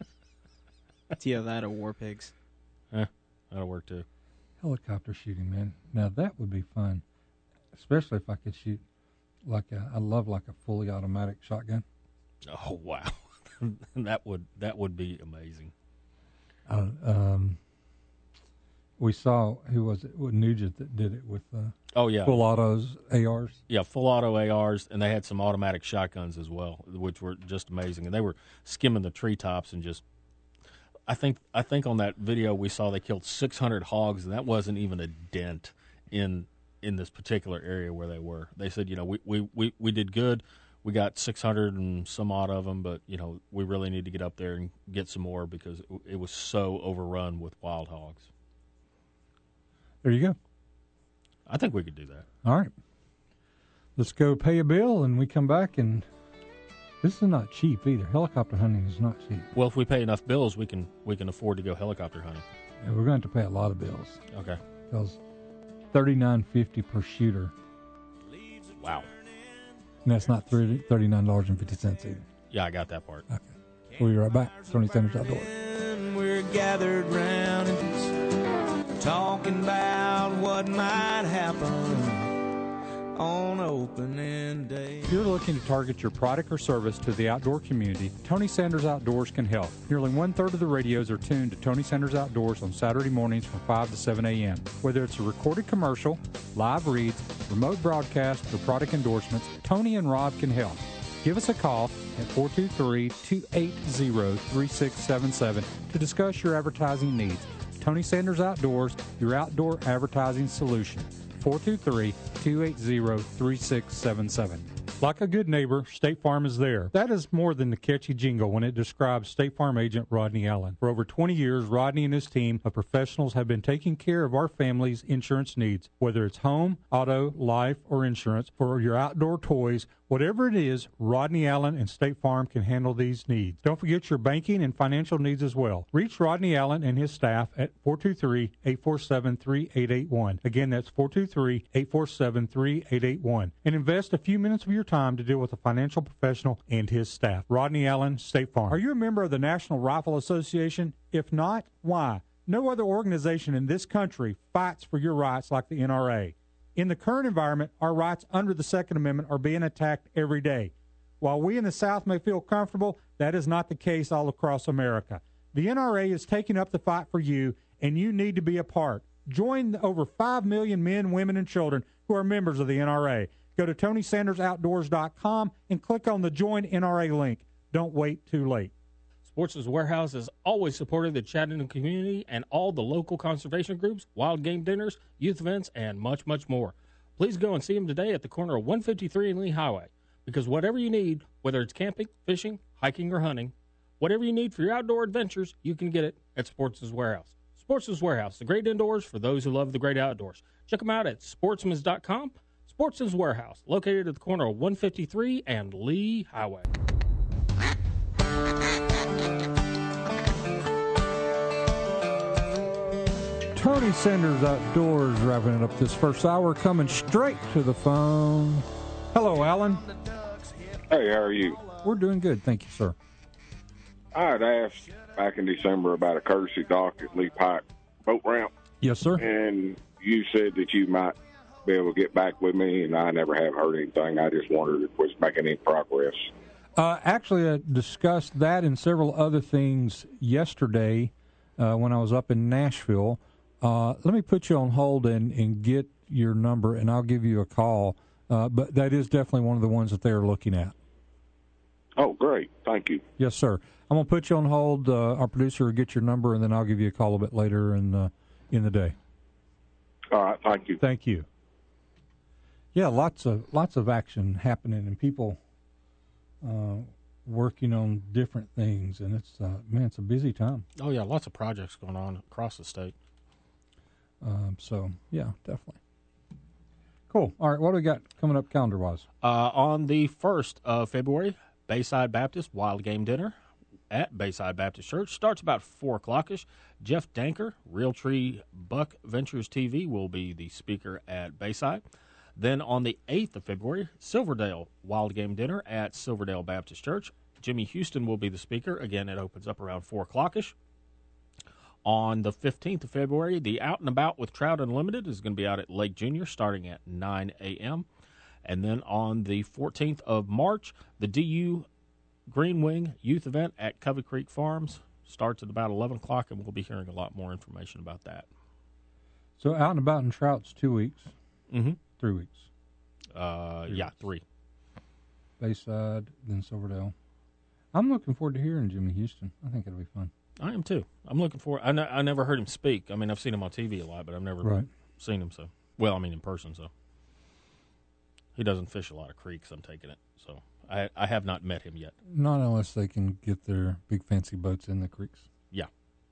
It's either that or War Pigs. Eh, that'll work too. Helicopter shooting, man. Now that would be fun, especially if I could shoot like a. I love like a fully automatic shotgun. Oh wow, that would that would be amazing. Uh, um. We saw, who was it, Nugent that did it with uh, oh yeah, full autos, A Rs. Yeah, full auto A Rs, and they had some automatic shotguns as well, which were just amazing. And they were skimming the treetops and just, I think I think on that video we saw they killed six hundred hogs, and that wasn't even a dent in in this particular area where they were. They said, you know, we, we, we, we did good. We got six hundred and some odd of them, but, you know, we really need to get up there and get some more because it, it was so overrun with wild hogs. There you go. I think we could do that. All right. Let's go pay a bill, and we come back, and this is not cheap either. Helicopter hunting is not cheap. Well, if we pay enough bills, we can we can afford to go helicopter hunting. Yeah, we're going to have to pay a lot of bills. Okay. Because thirty-nine fifty per shooter. Wow. And that's not thirty-nine dollars and fifty cents either. Yeah, I got that part. Okay. We'll be right back. Tony Sanders Outdoors. We're gathered round and talking about what might happen on opening day. If you're looking to target your product or service to the outdoor community, Tony Sanders Outdoors can help. Nearly one-third of the radios are tuned to Tony Sanders Outdoors on Saturday mornings from five to seven a.m. Whether it's a recorded commercial, live reads, remote broadcast, or product endorsements, Tony and Rob can help. Give us a call at four two three, two eight zero, three six seven seven to discuss your advertising needs. Tony Sanders Outdoors, your outdoor advertising solution. four two three, two eight zero, three six seven seven. Like a good neighbor, State Farm is there. That is more than the catchy jingle when it describes State Farm agent Rodney Allen. For over twenty years, Rodney and his team of professionals have been taking care of our family's insurance needs, whether it's home, auto, life, or insurance, for your outdoor toys. Whatever it is, Rodney Allen and State Farm can handle these needs. Don't forget your banking and financial needs as well. Reach Rodney Allen and his staff at four two three, eight four seven, three eight eight one. Again, that's four two three, eight four seven, three eight eight one. And invest a few minutes of your time to deal with a financial professional and his staff. Rodney Allen, State Farm. Are you a member of the National Rifle Association? If not, why? No other organization in this country fights for your rights like the N R A. In the current environment, our rights under the Second Amendment are being attacked every day. While we in the South may feel comfortable, that is not the case all across America. The N R A is taking up the fight for you, and you need to be a part. Join the over five million men, women, and children who are members of the N R A. Go to Tony Sanders Outdoors dot com and click on the Join N R A link. Don't wait too late. Sportsman's Warehouse has always supported the Chattanooga community and all the local conservation groups, wild game dinners, youth events, and much, much more. Please go and see them today at the corner of one fifty-three and Lee Highway, because whatever you need, whether it's camping, fishing, hiking, or hunting, whatever you need for your outdoor adventures, you can get it at Sportsman's Warehouse. Sportsman's Warehouse, the great indoors for those who love the great outdoors. Check them out at sportsmans dot com. Sportsman's Warehouse, located at the corner of one fifty-three and Lee Highway. Tony Sanders Outdoors wrapping it up this first hour, coming straight to the phone. Hello, Alan. Hey, how are you? We're doing good, thank you, sir. I had asked back in December about a courtesy dock at Lee Pike boat ramp. Yes, sir. And you said that you might be able to get back with me, and I never have heard anything. I just wondered if it was making any progress. Uh, actually, I discussed that and several other things yesterday uh, when I was up in Nashville. Uh, let me put you on hold and, and get your number, and I'll give you a call. Uh, but that is definitely one of the ones that they're looking at. Oh, great. Thank you. Yes, sir. I'm going to put you on hold. Uh, our producer will get your number, and then I'll give you a call a bit later in, uh, in the day. All right. Thank you. Thank you. Yeah, lots of lots of action happening, and people uh, working on different things, and it's uh, man, it's a busy time. Oh yeah, lots of projects going on across the state. Um, so yeah, definitely. Cool. All right, what do we got coming up calendar wise? Uh, on the first of February, Bayside Baptist Wild Game Dinner at Bayside Baptist Church starts about four o'clockish. Jeff Danker, Realtree Buck Ventures T V, will be the speaker at Bayside. Then on the eighth of February, Silverdale Wild Game Dinner at Silverdale Baptist Church. Jimmy Houston will be the speaker. Again, it opens up around four o'clockish. On the fifteenth of February, the Out and About with Trout Unlimited is going to be out at Lake Junior starting at nine a.m. And then on the fourteenth of March, the D U Green Wing Youth Event at Covey Creek Farms starts at about eleven o'clock, and we'll be hearing a lot more information about that. So Out and About in Trout's two weeks. Mm-hmm. Three weeks. Uh, three yeah, weeks. three. Bayside, then Silverdale. I'm looking forward to hearing Jimmy Houston. I think it'll be fun. I am too. I'm looking for. I, ne- I never heard him speak. I mean, I've seen him on T V a lot, but I've never right. seen him. So, well, I mean, in person. So, he doesn't fish a lot of creeks. I'm taking it. So, I I have not met him yet. Not unless they can get their big fancy boats in the creeks. Yeah.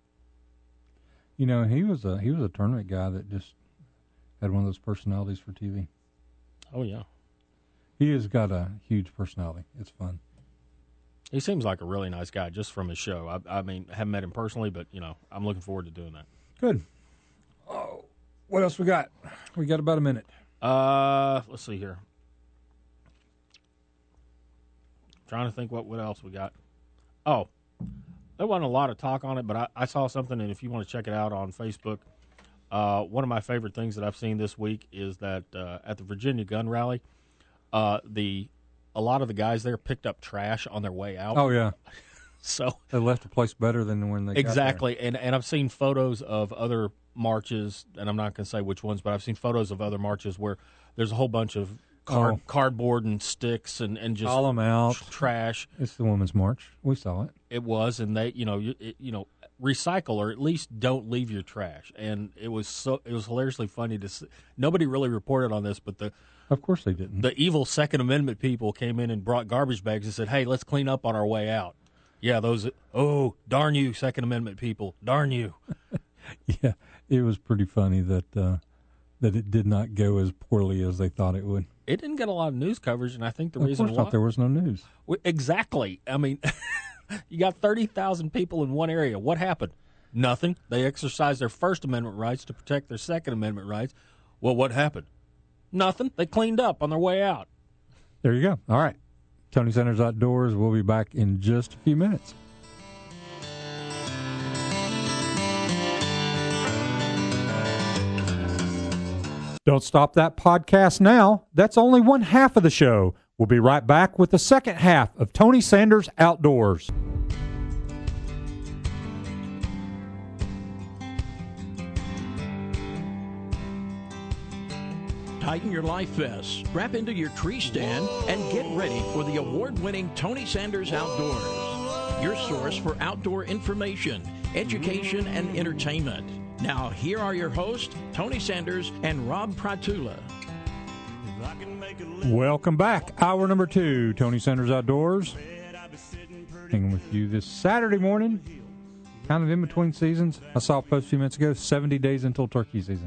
You know, he was a he was a tournament guy that just had one of those personalities for T V. Oh yeah. He has got a huge personality. It's fun. He seems like a really nice guy just from his show. I, I mean, I haven't met him personally, but, you know, I'm looking forward to doing that. Good. Oh, what else we got? We got about a minute. Uh, let's see here. Trying to think what, what else we got. Oh, there wasn't a lot of talk on it, but I, I saw something, and if you want to check it out on Facebook, uh, one of my favorite things that I've seen this week is that uh, at the Virginia Gun Rally, uh, the a lot of the guys there picked up trash on their way out. Oh, yeah. So they left the place better than when they exactly. got there. And and I've seen photos of other marches, and I'm not going to say which ones, but I've seen photos of other marches where there's a whole bunch of card, oh. cardboard and sticks and, and just all them out tr- trash. It's the Women's March. We saw it. It was, and they, you know, you, it, you know, recycle or at least don't leave your trash. And it was so it was hilariously funny to see. Nobody really reported on this, but the of course they didn't. The evil Second Amendment people came in and brought garbage bags and said, "Hey, let's clean up on our way out." Yeah, those. Oh, darn you, Second Amendment people! Darn you. Yeah, it was pretty funny that uh, that it did not go as poorly as they thought it would. It didn't get a lot of news coverage, and I think the of reason course why not, there was no news. Well, exactly. I mean, you got thirty thousand people in one area. What happened? Nothing. They exercised their First Amendment rights to protect their Second Amendment rights. Well, what happened? Nothing. They cleaned up on their way out. There you go. All right. Tony Sanders Outdoors. We'll be back in just a few minutes. Don't stop that podcast now. That's only one half of the show. We'll be right back with the second half of Tony Sanders Outdoors. Tighten your life vests, strap into your tree stand, and get ready for the award-winning Tony Sanders Outdoors. your source for outdoor information, education, and entertainment. Now, here are your hosts, Tony Sanders and Rob Pratula. Welcome back. Hour number two, Tony Sanders Outdoors. Hanging with you this Saturday morning, kind of in between seasons. I saw a post a few minutes ago, seventy days until turkey season.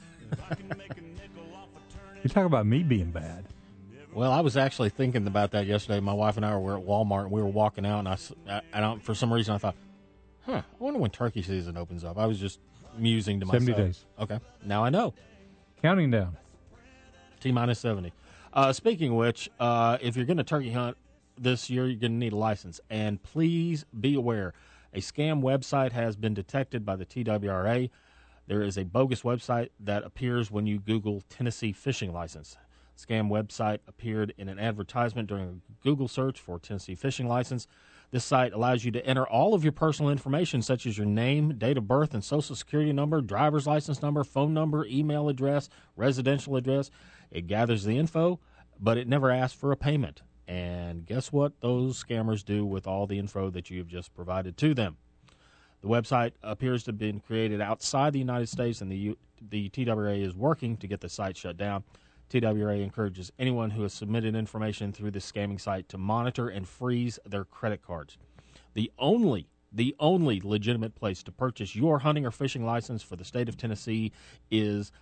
You talk about me being bad. Well, I was actually thinking about that yesterday. My wife and I were at Walmart, and we were walking out, and I, and I, for some reason I thought, huh, I wonder when turkey season opens up. I was just musing to myself. seventy days. Okay, now I know. Counting down. T-minus seventy. Uh, speaking of which, uh, if you're going to turkey hunt this year, you're going to need a license. And please be aware, a scam website has been detected by the T W R A. There is a bogus website that appears when you Google Tennessee fishing license. Scam website appeared in an advertisement during a Google search for Tennessee fishing license. This site allows you to enter all of your personal information, such as your name, date of birth, and social security number, driver's license number, phone number, email address, residential address. It gathers the info, but it never asks for a payment. And guess what those scammers do with all the info that you have just provided to them? The website appears to have been created outside the United States, and the U- the T W R A is working to get the site shut down. T W R A encourages anyone who has submitted information through this scamming site to monitor and freeze their credit cards. The only, the only legitimate place to purchase your hunting or fishing license for the state of Tennessee is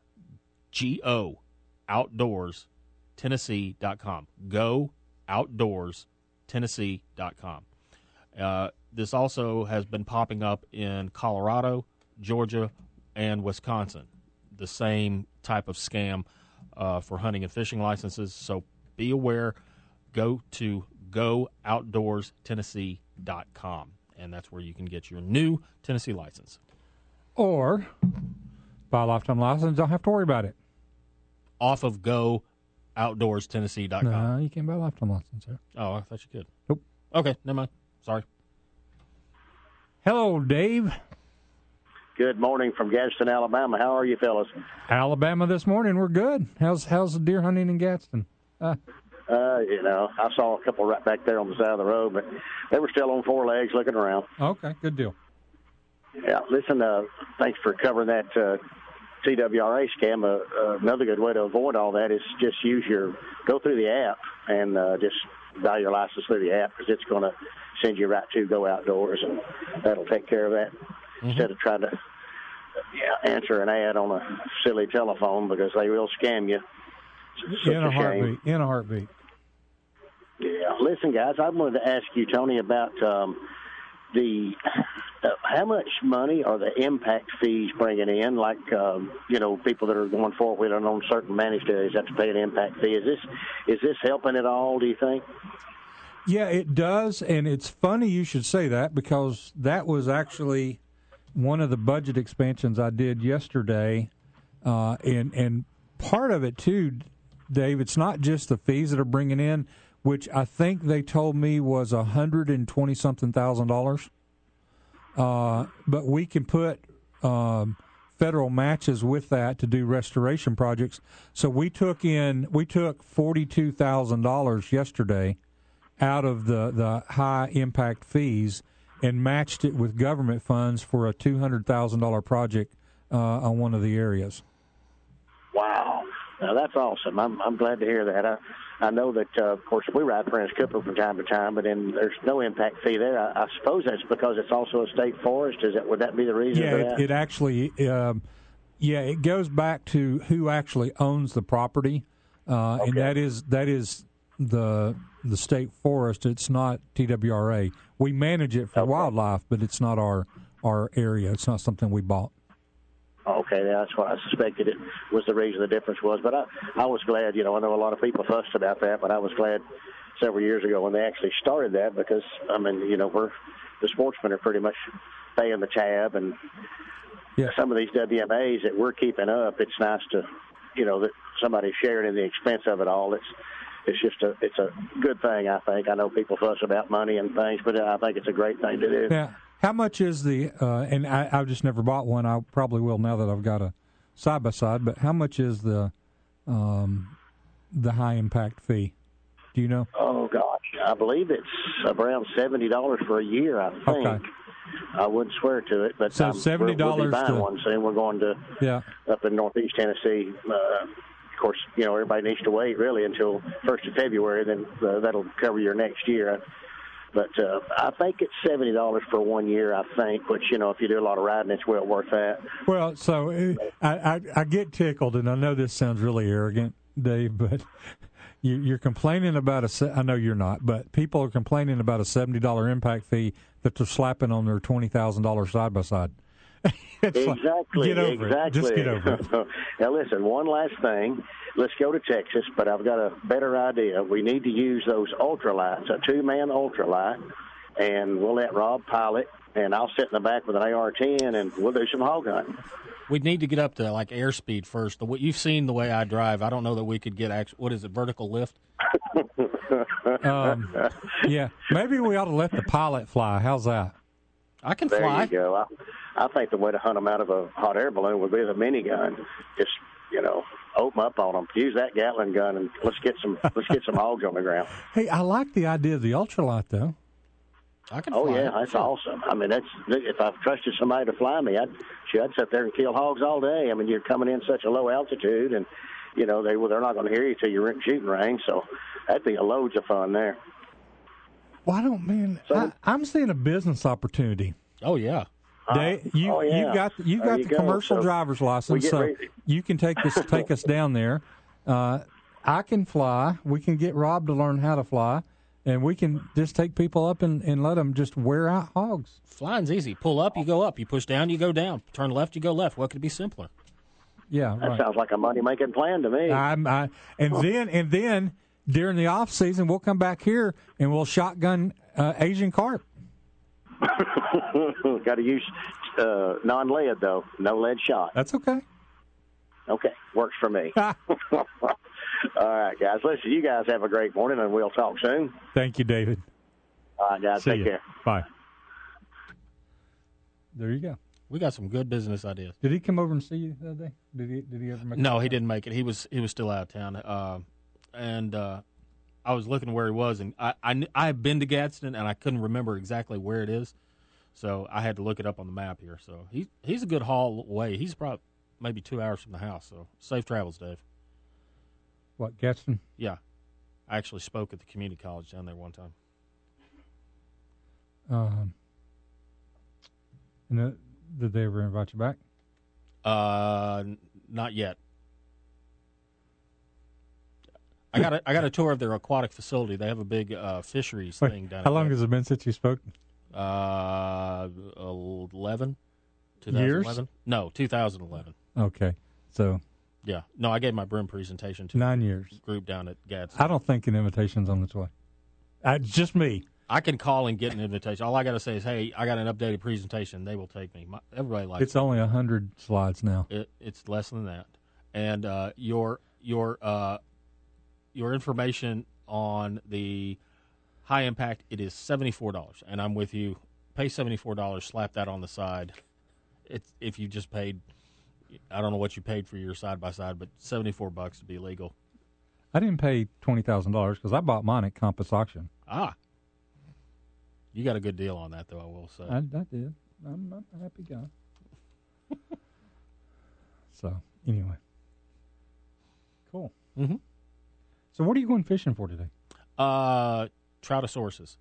Go Outdoors Tennessee dot com. Go Outdoors Tennessee dot com. Uh, this also has been popping up in Colorado, Georgia, and Wisconsin. The same type of scam uh, for hunting and fishing licenses. So be aware. Go to Go Outdoors Tennessee dot com, and that's where you can get your new Tennessee license. Or buy a lifetime license, don't have to worry about it. Off of Go Outdoors Tennessee dot com. No, you can't buy a lifetime license, sir. Oh, I thought you could. Nope. Okay, never mind. Sorry. Hello, Dave. Good morning from Gadsden, Alabama. How are you, fellas? Alabama this morning, we're good. How's how's the deer hunting in Gadsden? Uh, uh, you know, I saw a couple right back there on the side of the road, but they were still on four legs looking around. Okay, good deal. Yeah, listen, uh, thanks for covering that uh, T W R A scam. Uh, uh, another good way to avoid all that is just use your, go through the app and uh, just buy your license through the app, because it's going to send you right to Go Outdoors, and that'll take care of that. Mm-hmm. Instead of trying to yeah, answer an ad on a silly telephone, because they will scam you. It's in a, a heartbeat. In a heartbeat. Yeah. Listen, guys, I wanted to ask you, Tony, about um, the uh, how much money are the impact fees bringing in? Like, um, you know, people that are going four-wheeler on certain managed areas have to pay an impact fee. Is this is this helping at all, do you think? Yeah, it does, and it's funny you should say that, because that was actually one of the budget expansions I did yesterday, uh, and and part of it too, Dave. It's not just the fees that are bringing in, which I think they told me was a hundred and twenty something thousand dollars. Uh, but we can put um, federal matches with that to do restoration projects. So we took in we took forty two thousand dollars yesterday out of the, the high impact fees and matched it with government funds for a two hundred thousand dollar project uh, on one of the areas. Wow. Now, that's awesome. I'm I'm glad to hear that. I, I know that, uh, of course, we ride Prince Cooper from time to time, but then there's no impact fee there. I, I suppose that's because it's also a state forest. Is that, would that be the reason yeah, for that? It, it actually, um, yeah, it goes back to who actually owns the property, uh, okay. and that is that is the the state forest. It's not T W R A. We manage it for okay. wildlife, but it's not our our area. It's not something we bought. Okay, that's what I suspected it was the reason the difference was. But I, I was glad, you know, I know a lot of people fussed about that, but I was glad several years ago when they actually started that, because, I mean, you know, we're, the sportsmen are pretty much paying the tab, and yeah. some of these W M As that we're keeping up, it's nice to, you know, that somebody's sharing in the expense of it all. It's it's just a it's a good thing, I think. I know people fuss about money and things, but I think it's a great thing to do. Yeah. How much is the, uh, and I, I've just never bought one. I probably will now that I've got a side-by-side, but how much is the um, the high-impact fee? Do you know? Oh, gosh. I believe it's around seventy dollars for a year, I think. Okay. I wouldn't swear to it, but So um, seventy dollars we'll, we'll be buying to, one soon. We're going to yeah. up in Northeast Tennessee. Uh, of course, you know, everybody needs to wait really until first of February. Then uh, that'll cover your next year. But uh, I think it's seventy dollars for one year, I think, which, you know, if you do a lot of riding, it's well worth that. Well, so uh, I, I, I get tickled, and I know this sounds really arrogant, Dave, but you, you're complaining about a, I know you're not, but people are complaining about a seventy dollars impact fee that they're slapping on their twenty thousand dollars side-by-side. Exactly, like, get over exactly. it. Just get over it. Now, listen, one last thing. Let's go to Texas, but I've got a better idea. We need to use those ultralights, a two-man ultralight, and we'll let Rob pilot, and I'll sit in the back with an A R ten, and we'll do some hog hunting. We'd need to get up to, like, airspeed first. The, you've seen the way I drive. I don't know that we could get, actual, what is it, vertical lift? um, yeah, maybe we ought to let the pilot fly. How's that? I can there fly. There you go. I, I think the way to hunt them out of a hot air balloon would be the minigun. Just, you know, open up on them. Use that Gatling gun, and let's get some let's get some hogs on the ground. Hey, I like the idea of the ultralight, though. I can oh, fly. yeah, that's awesome. I mean, that's if I've trusted somebody to fly me, I'd, I'd sit there and kill hogs all day. I mean, you're coming in such a low altitude, and, you know, they, well, they're not going to hear you till you're in shooting range, so that'd be a loads of fun there. Why don't, man, So, I, I'm seeing a business opportunity. Oh, yeah. Dave, you oh, yeah. you got you There got you the go. commercial So driver's we license, get so ready. you can take us take us down there. Uh, I can fly. We can get Rob to learn how to fly, and we can just take people up and, and let them just wear out hogs. Flying's easy. Pull up, you go up. You push down, you go down. Turn left, you go left. What could be simpler? Yeah, That right. sounds like a money-making plan to me. I'm, I, and then and then during the off season, we'll come back here and we'll shotgun uh, Asian carp. Got to use uh, non-lead, though. No lead shot. That's okay. Okay, works for me. All right, guys. Listen, you guys have a great morning, and we'll talk soon. Thank you, David. All right, guys. See take ya. care. Bye. There you go. We got some good business ideas. Did he come over and see you the other day? Did he? Did he ever make? No, it? he didn't make it. He was he was still out of town, uh, and uh, I was looking where he was, and I I, kn- I have been to Gadsden, and I couldn't remember exactly where it is, so I had to look it up on the map here. So he he's a good haul away. He's probably maybe two hours from the house. So safe travels, Dave. What, Gadsden? Yeah, I actually spoke at the community college down there one time. Um, and the, did they ever invite you back? Uh, n- not yet. I got a, I got a tour of their aquatic facility. They have a big uh, fisheries Wait, thing down how there. long has it been since you spoke? Uh, eleven. Years? twenty eleven? No, two thousand eleven. Okay, so Yeah. No, I gave my brim presentation to nine the years. group down at Gadsden. I don't think an invitation's on its way. Uh, just me. I can call and get an invitation. All I got to say is, hey, I got an updated presentation. They will take me. My, everybody likes It's only a hundred slides now. it. It's less than that. And uh, your your uh, your information on the high impact, it is seventy-four dollars. And I'm with you. Pay seventy-four dollars, slap that on the side. It's if you just paid, I don't know what you paid for your side-by-side, but seventy-four bucks to be legal. I didn't pay twenty thousand dollars because I bought mine at Compass Auction. Ah. You got a good deal on that, though, I will say. I, I did. I'm, I'm a happy guy. So, anyway. Cool. Mm-hmm. So, what are you going fishing for today? Uh, Troutosauruses.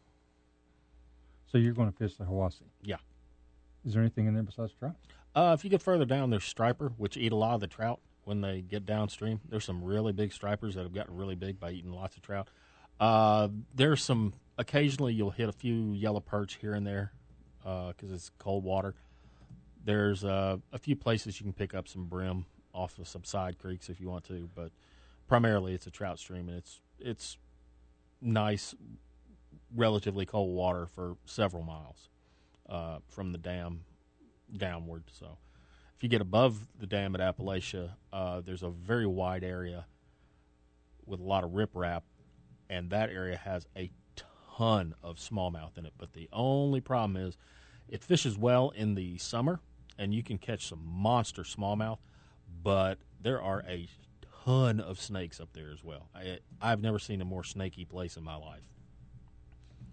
So, you're going to fish the Hiwassee? Yeah. Is there anything in there besides trout? Uh, if you get further down, there's striper, which eat a lot of the trout when they get downstream. There's some really big stripers that have gotten really big by eating lots of trout. Uh, there's some, occasionally you'll hit a few yellow perch here and there because uh, it's cold water. There's uh, a few places you can pick up some brim off of some side creeks if you want to, but primarily it's a trout stream, and it's it's nice, relatively cold water for several miles uh, from the dam downward. So if you get above the dam at Appalachia, uh, there's a very wide area with a lot of riprap, and that area has a ton of smallmouth in it. But the only problem is it fishes well in the summer, and you can catch some monster smallmouth, but there are a ton of snakes up there as well. I, I've never seen a more snaky place in my life.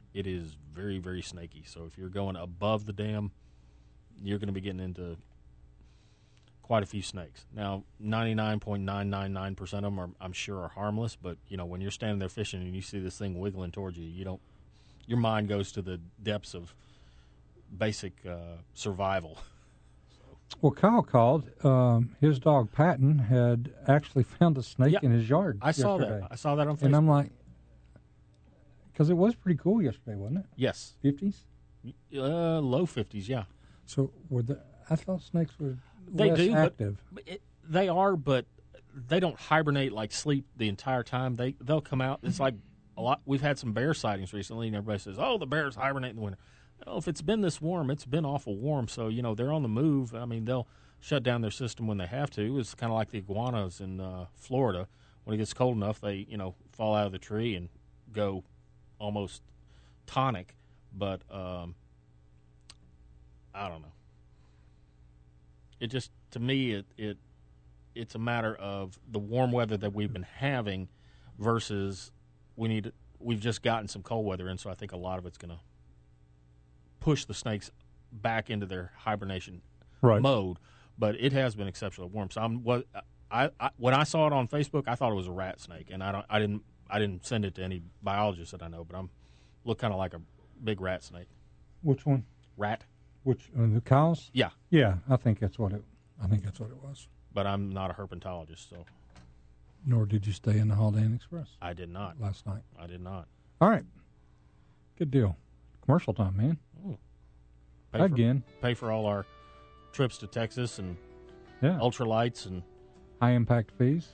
it is very, very snaky. So if you're going above the dam, you're going to be getting into quite a few snakes. Now, ninety-nine point nine nine nine percent of them are, I'm sure, are harmless. But you know, when you're standing there fishing and you see this thing wiggling towards you, you don't. Your mind goes to the depths of basic uh, survival. Well, Kyle called. Um, his dog Patton had actually found a snake Yeah, in his yard. I saw yesterday. that. I saw that on Facebook. And I'm like, because it was pretty cool yesterday, wasn't it? Yes. Fifties. Uh, low fifties, yeah. So were the? I thought snakes were They less do, active. but it, they are, but they don't hibernate like sleep the entire time. They they'll come out. It's like a lot. We've had some bear sightings recently, and everybody says, "Oh, the bears hibernate in the winter." Well, if it's been this warm, it's been awful warm. So you know they're on the move. I mean, they'll shut down their system when they have to. It's kind of like the iguanas in uh, Florida. When it gets cold enough, they you know fall out of the tree and go almost tonic. But um, I don't know. It just, to me, it, it it's a matter of the warm weather that we've been having versus we need we've just gotten some cold weather in, so I think a lot of it's going to push the snakes back into their hibernation right. mode. But it has been exceptionally warm. So I'm what I, I when I saw it on Facebook, I thought it was a rat snake, and I don't I didn't I didn't send it to any biologists that I know, but I'm looked kind of like a big rat snake. Which one? Rat. Which uh, the cows? Yeah. Yeah, I think that's what it. I think that's what it was. But I'm not a herpetologist, so. Nor did you stay in the Holiday Inn Express. I did not last night. I did not. All right. Good deal. Commercial time, man. Ooh. Pay Again. For, pay for all our trips to Texas and yeah. ultralights and high impact fees.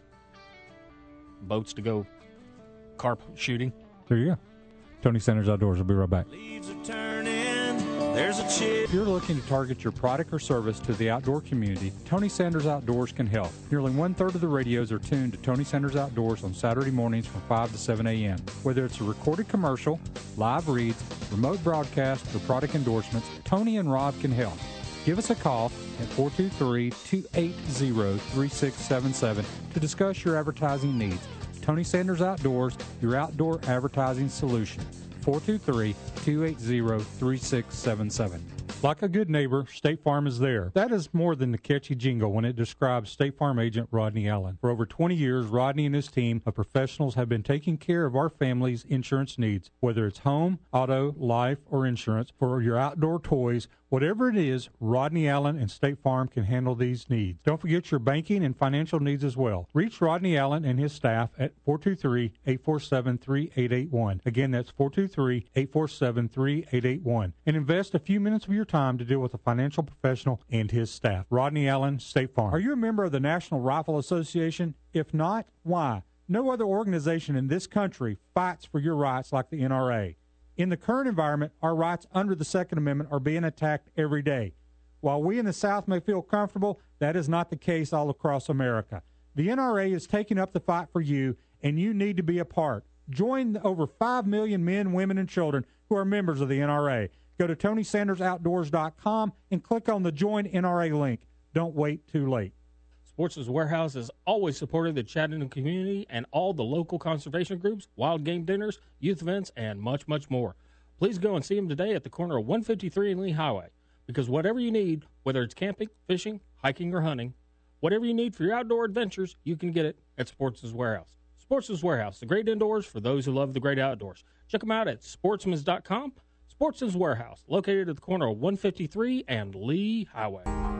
Boats to go carp shooting. There you go. Tony Sanders Outdoors. We'll be right back. Leaves are turning. There's a chip. If you're looking to target your product or service to the outdoor community, Tony Sanders Outdoors can help. Nearly one-third of the radios are tuned to Tony Sanders Outdoors on Saturday mornings from five to seven a.m. Whether it's a recorded commercial, live reads, remote broadcast, or product endorsements, Tony and Rob can help. Give us a call at four two three, two eight zero, three six seven seven to discuss your advertising needs. Tony Sanders Outdoors, your outdoor advertising solution. four two three, two eight zero, three six seven seven. Like a good neighbor, State Farm is there. That is more than the catchy jingle when it describes State Farm agent Rodney Allen. For over twenty years, Rodney and his team of professionals have been taking care of our family's insurance needs, whether it's home, auto, life, or insurance, for your outdoor toys. Whatever it is, Rodney Allen and State Farm can handle these needs. Don't forget your banking and financial needs as well. Reach Rodney Allen and his staff at four two three, eight four seven, three eight eight one. Again, that's four two three, eight four seven, three eight eight one. And invest a few minutes of your time to deal with a financial professional and his staff. Rodney Allen, State Farm. Are you a member of the National Rifle Association? If not, why? No other organization in this country fights for your rights like the N R A. In the current environment, our rights under the Second Amendment are being attacked every day. While we in the South may feel comfortable, that is not the case all across America. The N R A is taking up the fight for you, and you need to be a part. Join the over five million men, women, and children who are members of the N R A. Go to Tony Sanders Outdoors dot com and click on the Join N R A link. Don't wait too late. Sportsman's Warehouse has always supported the Chattanooga community and all the local conservation groups, wild game dinners, youth events, and much, much more. Please go and see them today at the corner of one fifty-three and Lee Highway, because whatever you need, whether it's camping, fishing, hiking, or hunting, whatever you need for your outdoor adventures, you can get it at Sportsman's Warehouse. Sportsman's Warehouse, the great indoors for those who love the great outdoors. Check them out at sportsmans dot com. Sportsman's Warehouse, located at the corner of one fifty-three and Lee Highway.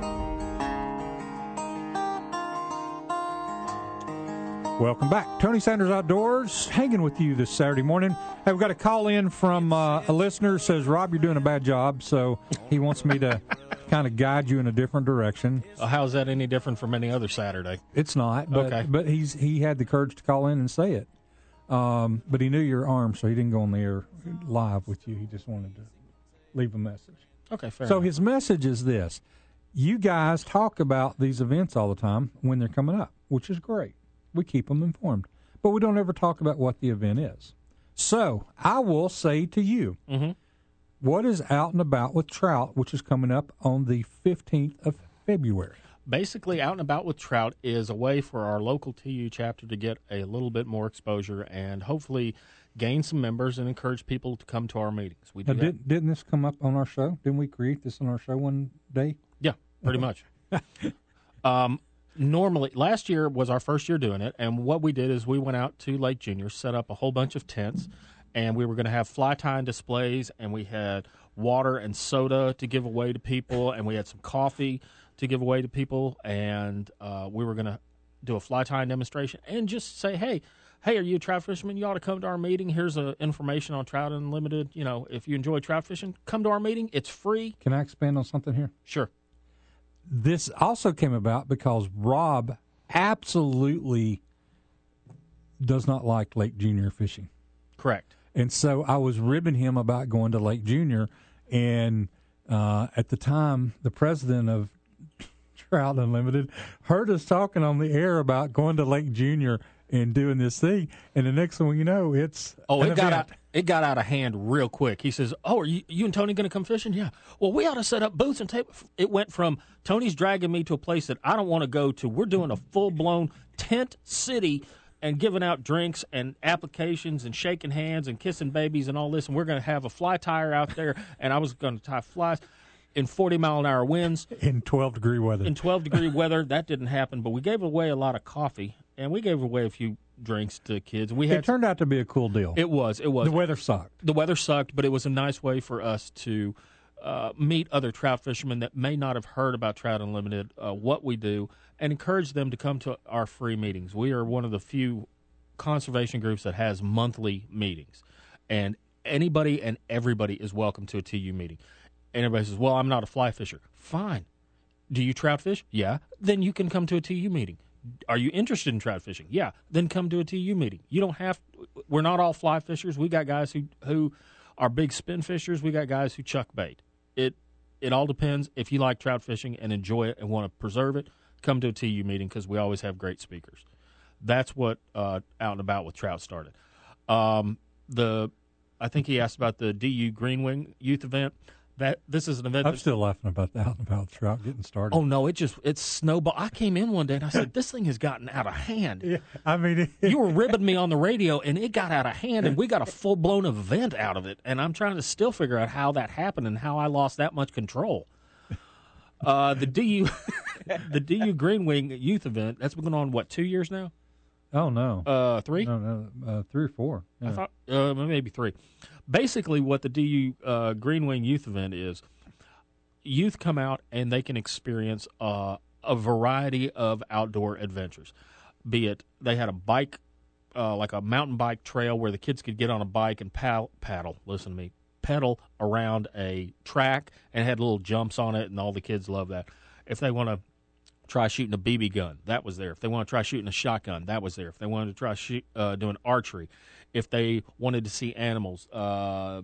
Welcome back. Tony Sanders Outdoors, hanging with you this Saturday morning. Hey, we've got a call in from uh, a listener who says, Rob, you're doing a bad job, so he wants me to kind of guide you in a different direction. Uh, how is that any different from any other Saturday? It's not, but, okay. but he's he had the courage to call in and say it. Um, but he knew your arm, so he didn't go on the air live with you. He just wanted to leave a message. Okay, fair So enough. his message is this. You guys talk about these events all the time when they're coming up, which is great. We keep them informed. But we don't ever talk about what the event is. So I will say to you, mm-hmm. what is Out and About with Trout, which is coming up on the fifteenth of February? basically, Out and About with Trout is a way for our local T U chapter to get a little bit more exposure and hopefully gain some members and encourage people to come to our meetings. We do now, did, didn't this come up on our show? Didn't we create this on our show one day? Yeah, pretty much. um, normally, last year was our first year doing it, and what we did is we went out to Lake Junior, set up a whole bunch of tents, and we were going to have fly tying displays, and we had water and soda to give away to people, and we had some coffee to give away to people, and uh, we were going to do a fly tying demonstration and just say, hey, hey, are you a trout fisherman? You ought to come to our meeting. Here's a information on Trout Unlimited. You know, if you enjoy trout fishing, come to our meeting. It's free. Can I expand on something here? Sure. This also came about because Rob absolutely does not like Lake Junior fishing. Correct. And so I was ribbing him about going to Lake Junior, and uh, at the time, the president of Trout Unlimited heard us talking on the air about going to Lake Junior and doing this thing, and the next thing you know, it's oh, an it got event. out. It got out of hand real quick. He says, "Oh, are you, you and Tony going to come fishing?" Yeah. Well, we ought to set up booths and tape. It went from Tony's dragging me to a place that I don't want to go to. We're doing a full blown tent city and giving out drinks and applications and shaking hands and kissing babies and all this. And we're going to have a fly tire out there, and I was going to tie flies in forty mile an hour winds in twelve degree weather. In twelve degree weather, that didn't happen. But we gave away a lot of coffee, and we gave away a few drinks to kids. We had it turned out to be a cool deal. It was. It was. The weather sucked. The weather sucked, but it was a nice way for us to uh, meet other trout fishermen that may not have heard about Trout Unlimited, uh, what we do, and encourage them to come to our free meetings. We are one of the few conservation groups that has monthly meetings, and anybody and everybody is welcome to a T U meeting. And everybody says, well, I'm not a fly fisher. Fine. Do you trout fish? Yeah. Then you can come to a T U meeting. Are you interested in trout fishing? Yeah. Then come to a T U meeting. You don't have – we're not all fly fishers. We got guys who, who are big spin fishers. We got guys who chuck bait. It it all depends. If you like trout fishing and enjoy it and want to preserve it, come to a T U meeting because we always have great speakers. That's what uh, Out and About with Trout started. Um, the I think he asked about the D U Green Wing youth event. That this is an event. I'm still laughing about the Out and About Trout getting started. Oh no, it just it's snowball. I came in one day and I said, "This thing has gotten out of hand." Yeah, I mean, it, you were ribbing me on the radio, and it got out of hand, and we got a full blown event out of it. And I'm trying to still figure out how that happened and how I lost that much control. Uh, the D U, the D U Green Wing youth event that's been going on what two years now? Oh no, uh, three? No, no, uh, three or four. Yeah. I thought uh, maybe three. Basically, what the D U uh, Green Wing youth event is, youth come out and they can experience uh, a variety of outdoor adventures. Be it they had a bike, uh, like a mountain bike trail where the kids could get on a bike and paddle, paddle listen to me, pedal around a track and had little jumps on it, and all the kids love that. If they want to try shooting a B B gun, that was there. If they want to try shooting a shotgun, that was there. If they wanted to try shoot, uh, doing archery, if they wanted to see animals, uh,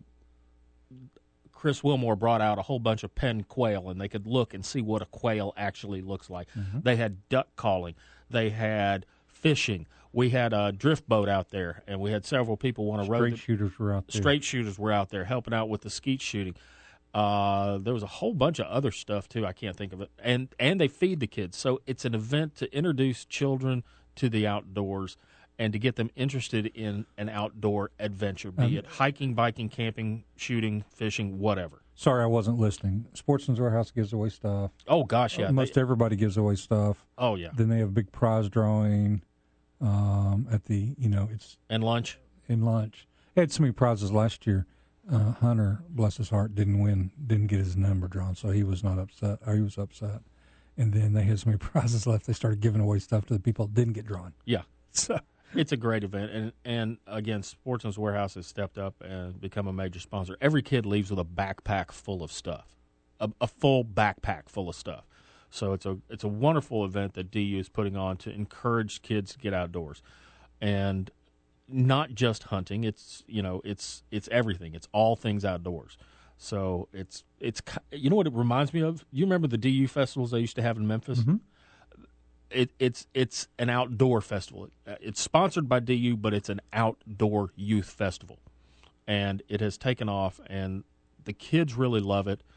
Chris Wilmore brought out a whole bunch of pen quail, and they could look and see what a quail actually looks like. Mm-hmm. They had duck calling. They had fishing. We had a drift boat out there, and we had several people want to row. Straight shooters were out there. Straight shooters were out there helping out with the skeet shooting. Uh, there was a whole bunch of other stuff, too. I can't think of it. And and they feed the kids. So it's an event to introduce children to the outdoors and to get them interested in an outdoor adventure, be um, it hiking, biking, camping, shooting, fishing, whatever. Sorry, I wasn't listening. Sportsman's Warehouse gives away stuff. Oh, gosh, yeah. Most they, everybody gives away stuff. Oh, yeah. Then they have a big prize drawing um, at the, you know, it's... And lunch. And lunch. They had so many prizes last year. Uh, Hunter, bless his heart, didn't win, didn't get his number drawn, so he was not upset. Or he was upset. And then they had so many prizes left, they started giving away stuff to the people that didn't get drawn. Yeah. So... It's a great event, and and again, Sportsman's Warehouse has stepped up and become a major sponsor. Every kid leaves with a backpack full of stuff, a, a full backpack full of stuff. So it's a it's a wonderful event that D U is putting on to encourage kids to get outdoors, and not just hunting. It's you know it's it's everything. It's all things outdoors. So it's it's you know what it reminds me of. You remember the D U festivals they used to have in Memphis? Mm-hmm. It, it's it's an outdoor festival. It's sponsored by D U, but it's an outdoor youth festival, and it has taken off. And the kids really love it.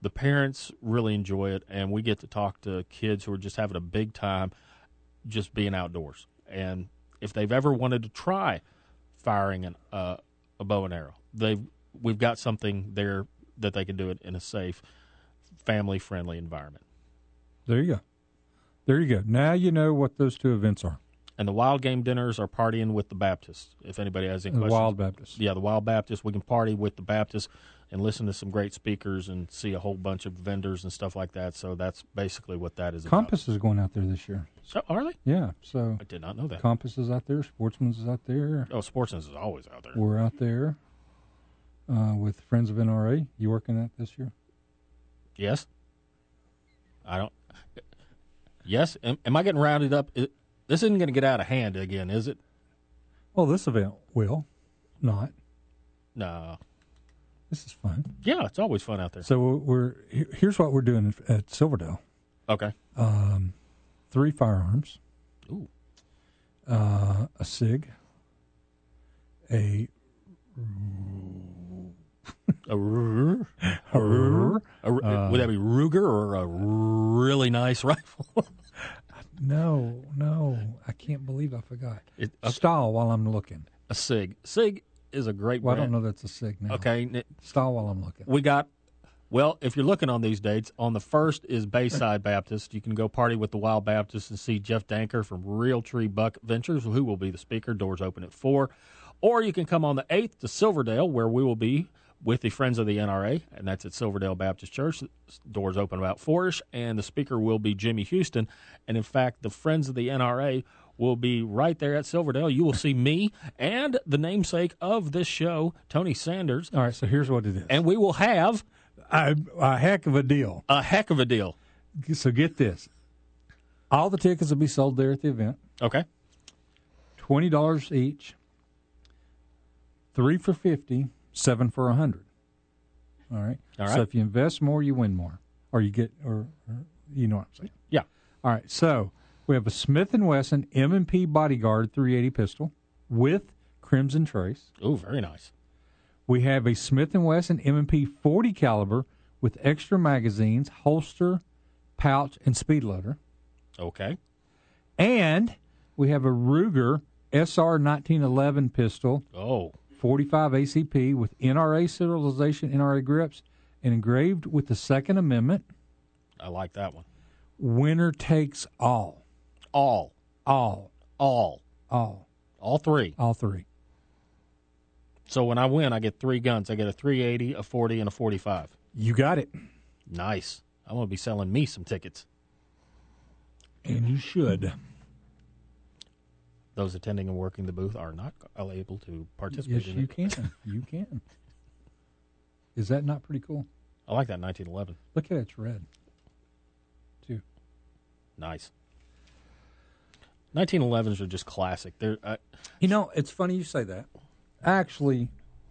the parents really enjoy it, and we get to talk to kids who are just having a big time just being outdoors. And if they've ever wanted to try firing an, uh, a bow and arrow, they've we've got something there that they can do it in a safe, family-friendly environment. There you go. There you go. Now you know what those two events are. And the Wild Game Dinners are partying with the Baptists, if anybody has any The questions. Wild Baptists. Yeah, the Wild Baptists. We can party with the Baptists and listen to some great speakers and see a whole bunch of vendors and stuff like that. So that's basically what that is Compass is going out there this year. about. So, are they? Yeah, so I did not know that. Compass is out there. Sportsman's is out there. Oh, Sportsman's is always out there. We're out there uh, with Friends of N R A. You working that this year? Yes. I don't. Yes. Am, am I getting rounded up? It, this isn't going to get out of hand again, is it? Well, this event will not. No. This is fun. Yeah, it's always fun out there. So we're here's what we're doing at Silverdale. Okay. Um, three firearms. Ooh. Uh, a SIG. A. A, Ruger? A Ruger? A, uh, would that be Ruger or a really nice rifle? No, no. I can't believe I forgot. It, okay. Stall while I'm looking. A SIG. SIG is a great well, brand. I don't know that's a SIG now. Okay. Stall while I'm looking. We got, well, if you're looking on these dates, on the first is Bayside Baptist. You can go party with the Wild Baptists and see Jeff Danker from Real Tree Buck Ventures, who will be the speaker. Doors open at four. Or you can come on the eighth to Silverdale, where we will be with the Friends of the N R A, and that's at Silverdale Baptist Church. Doors open about four-ish, and the speaker will be Jimmy Houston. And, in fact, the Friends of the N R A will be right there at Silverdale. You will see me and the namesake of this show, Tony Sanders. All right, so here's what it is. And we will have a, a heck of a deal. A heck of a deal. So get this. All the tickets will be sold there at the event. Okay. twenty dollars each. Three for fifty, seven for a hundred. All right. All right. So if you invest more, you win more, or you get, or, or you know what I'm saying. Yeah. All right. So we have a Smith and Wesson M and P Bodyguard three eighty pistol with Crimson Trace. Oh, very nice. We have a Smith and Wesson M and P forty caliber with extra magazines, holster, pouch, and speed loader. Okay. And we have a Ruger S R nineteen eleven pistol. Oh. forty-five A C P with N R A serialization, N R A grips, and engraved with the Second Amendment. I like that one. Winner takes all. All. All. All. All. All three. All three. So when I win, I get three guns. I get a three eighty, a forty, and a forty-five. You got it. Nice. I'm going to be selling me some tickets. And you should. Those attending and working the booth are not able to participate Yes, in you it. can. You can. Is that not pretty cool? I like that nineteen eleven. Look at it. It's red, too. Nice. nineteen elevens are just classic. They're, uh, you know, it's funny you say that. Actually,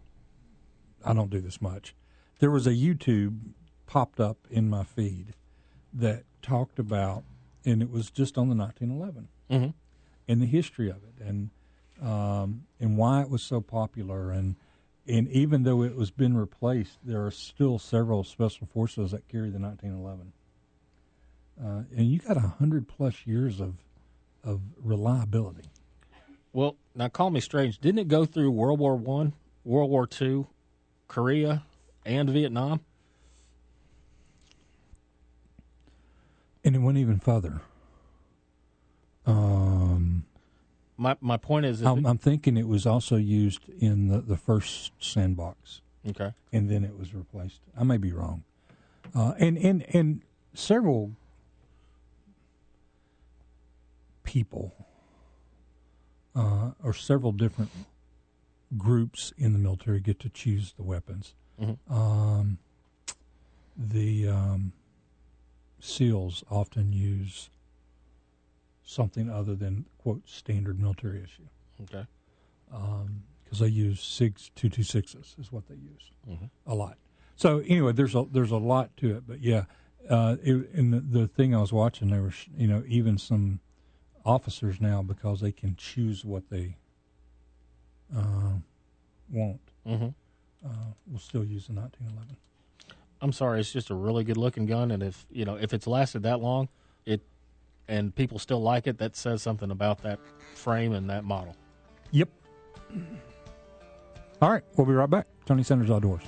I don't do this much. There was a YouTube popped up in my feed that talked about, and it was just on the nineteen eleven. Mm-hmm. And the history of it, and um, and why it was so popular, and and even though it was been replaced, there are still several special forces that carry the nineteen eleven. Uh, and you got a hundred plus years of of reliability. Well, now call me strange. Didn't it go through World War One, World War Two, Korea, and Vietnam? And it went even further. Um, my my point is, I'm, it, I'm thinking it was also used in the, the first sandbox. Okay, and then it was replaced. I may be wrong. Uh, and and and several people, uh, or several different groups in the military get to choose the weapons. Mm-hmm. Um, the um, SEALs often use something other than, quote, standard military issue. Okay. Because um, they use SIGs two twenty-sixes is what they use mm-hmm. a lot. So anyway, there's a there's a lot to it, but yeah, uh, it, and the, the thing I was watching, there was, you know, even some officers now, because they can choose what they uh, want, mm-hmm. uh, will still use the nineteen eleven. I'm sorry, it's just a really good looking gun, and if you know if it's lasted that long, it and people still like it, that says something about that frame and that model. Yep. All right, we'll be right back. Tony Sanders Outdoors.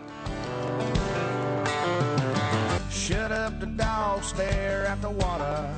Shut up the dog, stare at the water.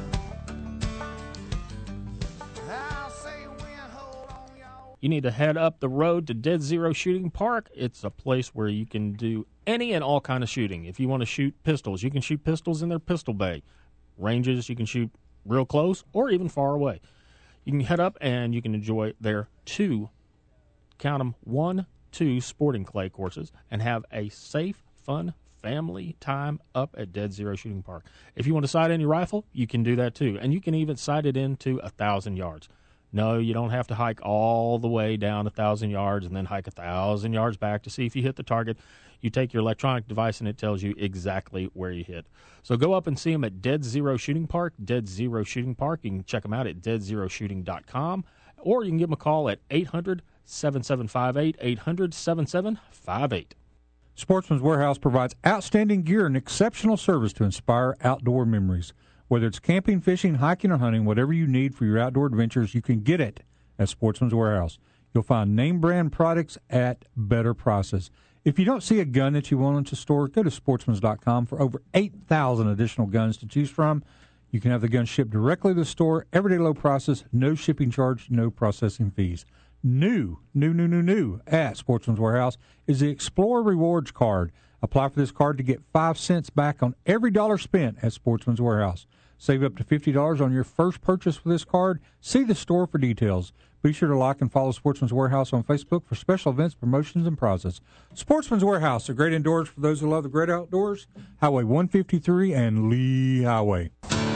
I'll say when, hold on, y'all. You need to head up the road to Dead Zero Shooting Park. It's a place where you can do any and all kind of shooting. If you want to shoot pistols, you can shoot pistols in their pistol bay. Ranges, you can shoot real close or even far away. You can head up and you can enjoy their two, count them, one, two sporting clay courses and have a safe, fun family time up at Dead Zero Shooting Park. If you want to sight any rifle, you can do that too. And you can even sight it into a thousand yards. No, you don't have to hike all the way down a thousand yards and then hike a thousand yards back to see if you hit the target. You take your electronic device and it tells you exactly where you hit. So go up and see them at Dead Zero Shooting Park, Dead Zero Shooting Park. You can check them out at dead zero shooting dot com, or you can give them a call at eight hundred, seven seven five eight, eight hundred, seven seven five eight. Sportsman's Warehouse provides outstanding gear and exceptional service to inspire outdoor memories. Whether it's camping, fishing, hiking, or hunting, whatever you need for your outdoor adventures, you can get it at Sportsman's Warehouse. You'll find name brand products at better prices. If you don't see a gun that you want at the store, go to sportsmans dot com for over eight thousand additional guns to choose from. You can have the gun shipped directly to the store, everyday low prices, no shipping charge, no processing fees. New, new, new, new, new at Sportsman's Warehouse is the Explorer Rewards Card. Apply for this card to get five cents back on every dollar spent at Sportsman's Warehouse. Save up to fifty dollars on your first purchase with this card. See the store for details. Be sure to like and follow Sportsman's Warehouse on Facebook for special events, promotions, and prizes. Sportsman's Warehouse, the great indoors for those who love the great outdoors. Highway one fifty-three and Lee Highway.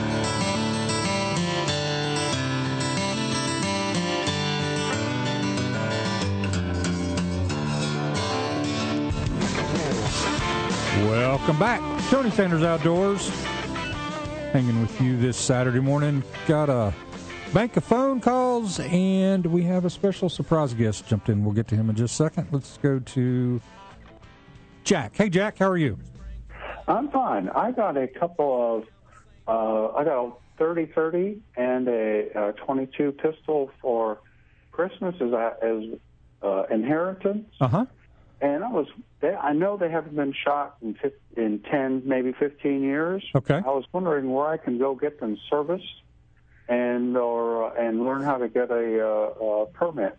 Welcome back. Tony Sanders Outdoors. Hanging with you this Saturday morning. Got a bank of phone calls, and we have a special surprise guest jumped in. We'll get to him in just a second. Let's go to Jack. Hey, Jack, how are you? I'm fine. I got a couple of, uh, I got a thirty thirty and a, a twenty-two pistol for Christmas as, a, as uh, inheritance. Uh-huh. And I was, they, I know they haven't been shot in, in ten, maybe fifteen years. Okay. I was wondering where I can go get them serviced and or and learn how to get a, uh, a permit.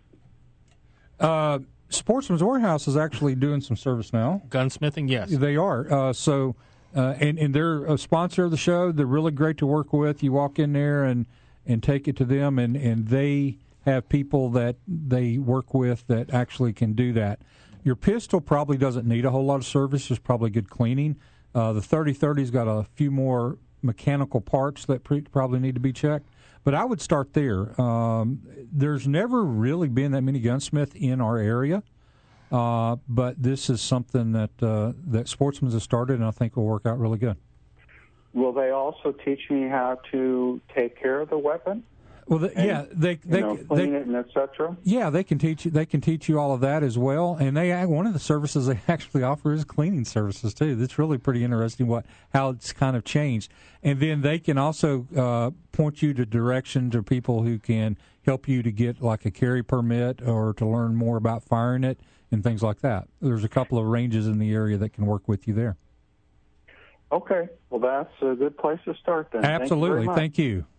Uh, Sportsman's Warehouse is actually doing some service now. Gunsmithing, yes. They are. Uh, so, uh, and, and they're a sponsor of the show. They're really great to work with. You walk in there and, and take it to them, and, and they have people that they work with that actually can do that. Your pistol probably doesn't need a whole lot of service. There's probably good cleaning. Uh, the thirty thirty's got a few more mechanical parts that pre- probably need to be checked. But I would start there. Um, there's never really been that many gunsmiths in our area, uh, but this is something that uh, that Sportsman's has started, and I think will work out really good. Will they also teach me how to take care of the weapon? Well, the, and, yeah, they they you know, clean they, it and et cetera. Yeah, they can teach you. They can teach you all of that as well. And they one of the services they actually offer is cleaning services too. That's really pretty interesting. What how it's kind of changed. And then they can also uh, point you to direction to people who can help you to get like a carry permit or to learn more about firing it and things like that. There's a couple of ranges in the area that can work with you there. Okay, well that's a good place to start then. Absolutely, thank you. Thank you.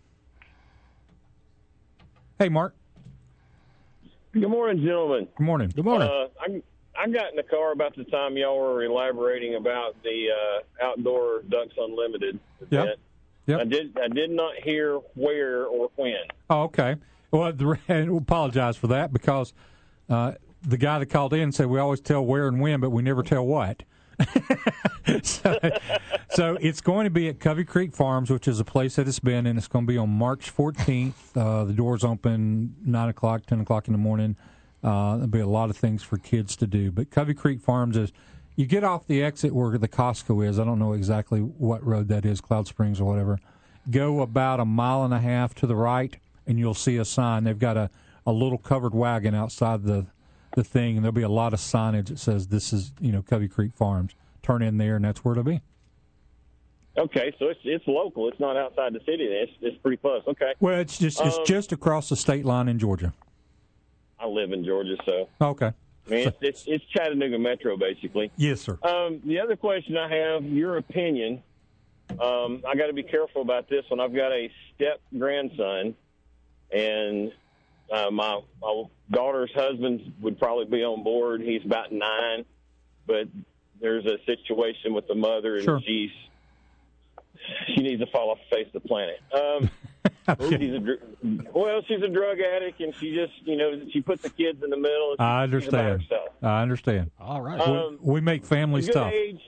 Hey, Mark. Good morning, gentlemen. Good morning. Good morning. Uh, I, I got in the car about the time y'all were elaborating about the uh, outdoor Ducks Unlimited event. Yep. Yep. I did. I did not hear where or when. Oh, okay. Well, the, and we'll apologize for that because uh, the guy that called in said we always tell where and when, but we never tell what. so, so it's going to be at Covey Creek Farms, which is a place that it's been, and it's going to be on March fourteenth. Uh, the doors open nine o'clock, ten o'clock in the morning. Uh, there'll be a lot of things for kids to do. But Covey Creek Farms is, you get off the exit where the Costco is. I don't know exactly what road that is, Cloud Springs or whatever. Go about a mile and a half to the right, and you'll see a sign. They've got a, a little covered wagon outside the the thing, and there'll be a lot of signage that says this is, you know, Covey Creek Farms. turn in there, and that's where it'll be. Okay, so it's it's local. It's not outside the city. Then. It's it's pretty close. Okay. Well, it's just it's Um, just across the state line in Georgia. I live in Georgia, so Okay. I mean, it's, it's it's Chattanooga Metro basically. Yes, sir. Um, the other question I have, your opinion. Um, I got to be careful about this one. I've got a step grandson, and uh, my my daughter's husband would probably be on board. He's about nine, but there's a situation with the mother, and Sure. she's she needs to fall off the face of the planet. Um, she's a, dr- well, she's a drug addict, and she just, you know, she puts the kids in the middle. And she, I she's about understand. herself. I understand. All right. Um, we, we make families a good tough. age,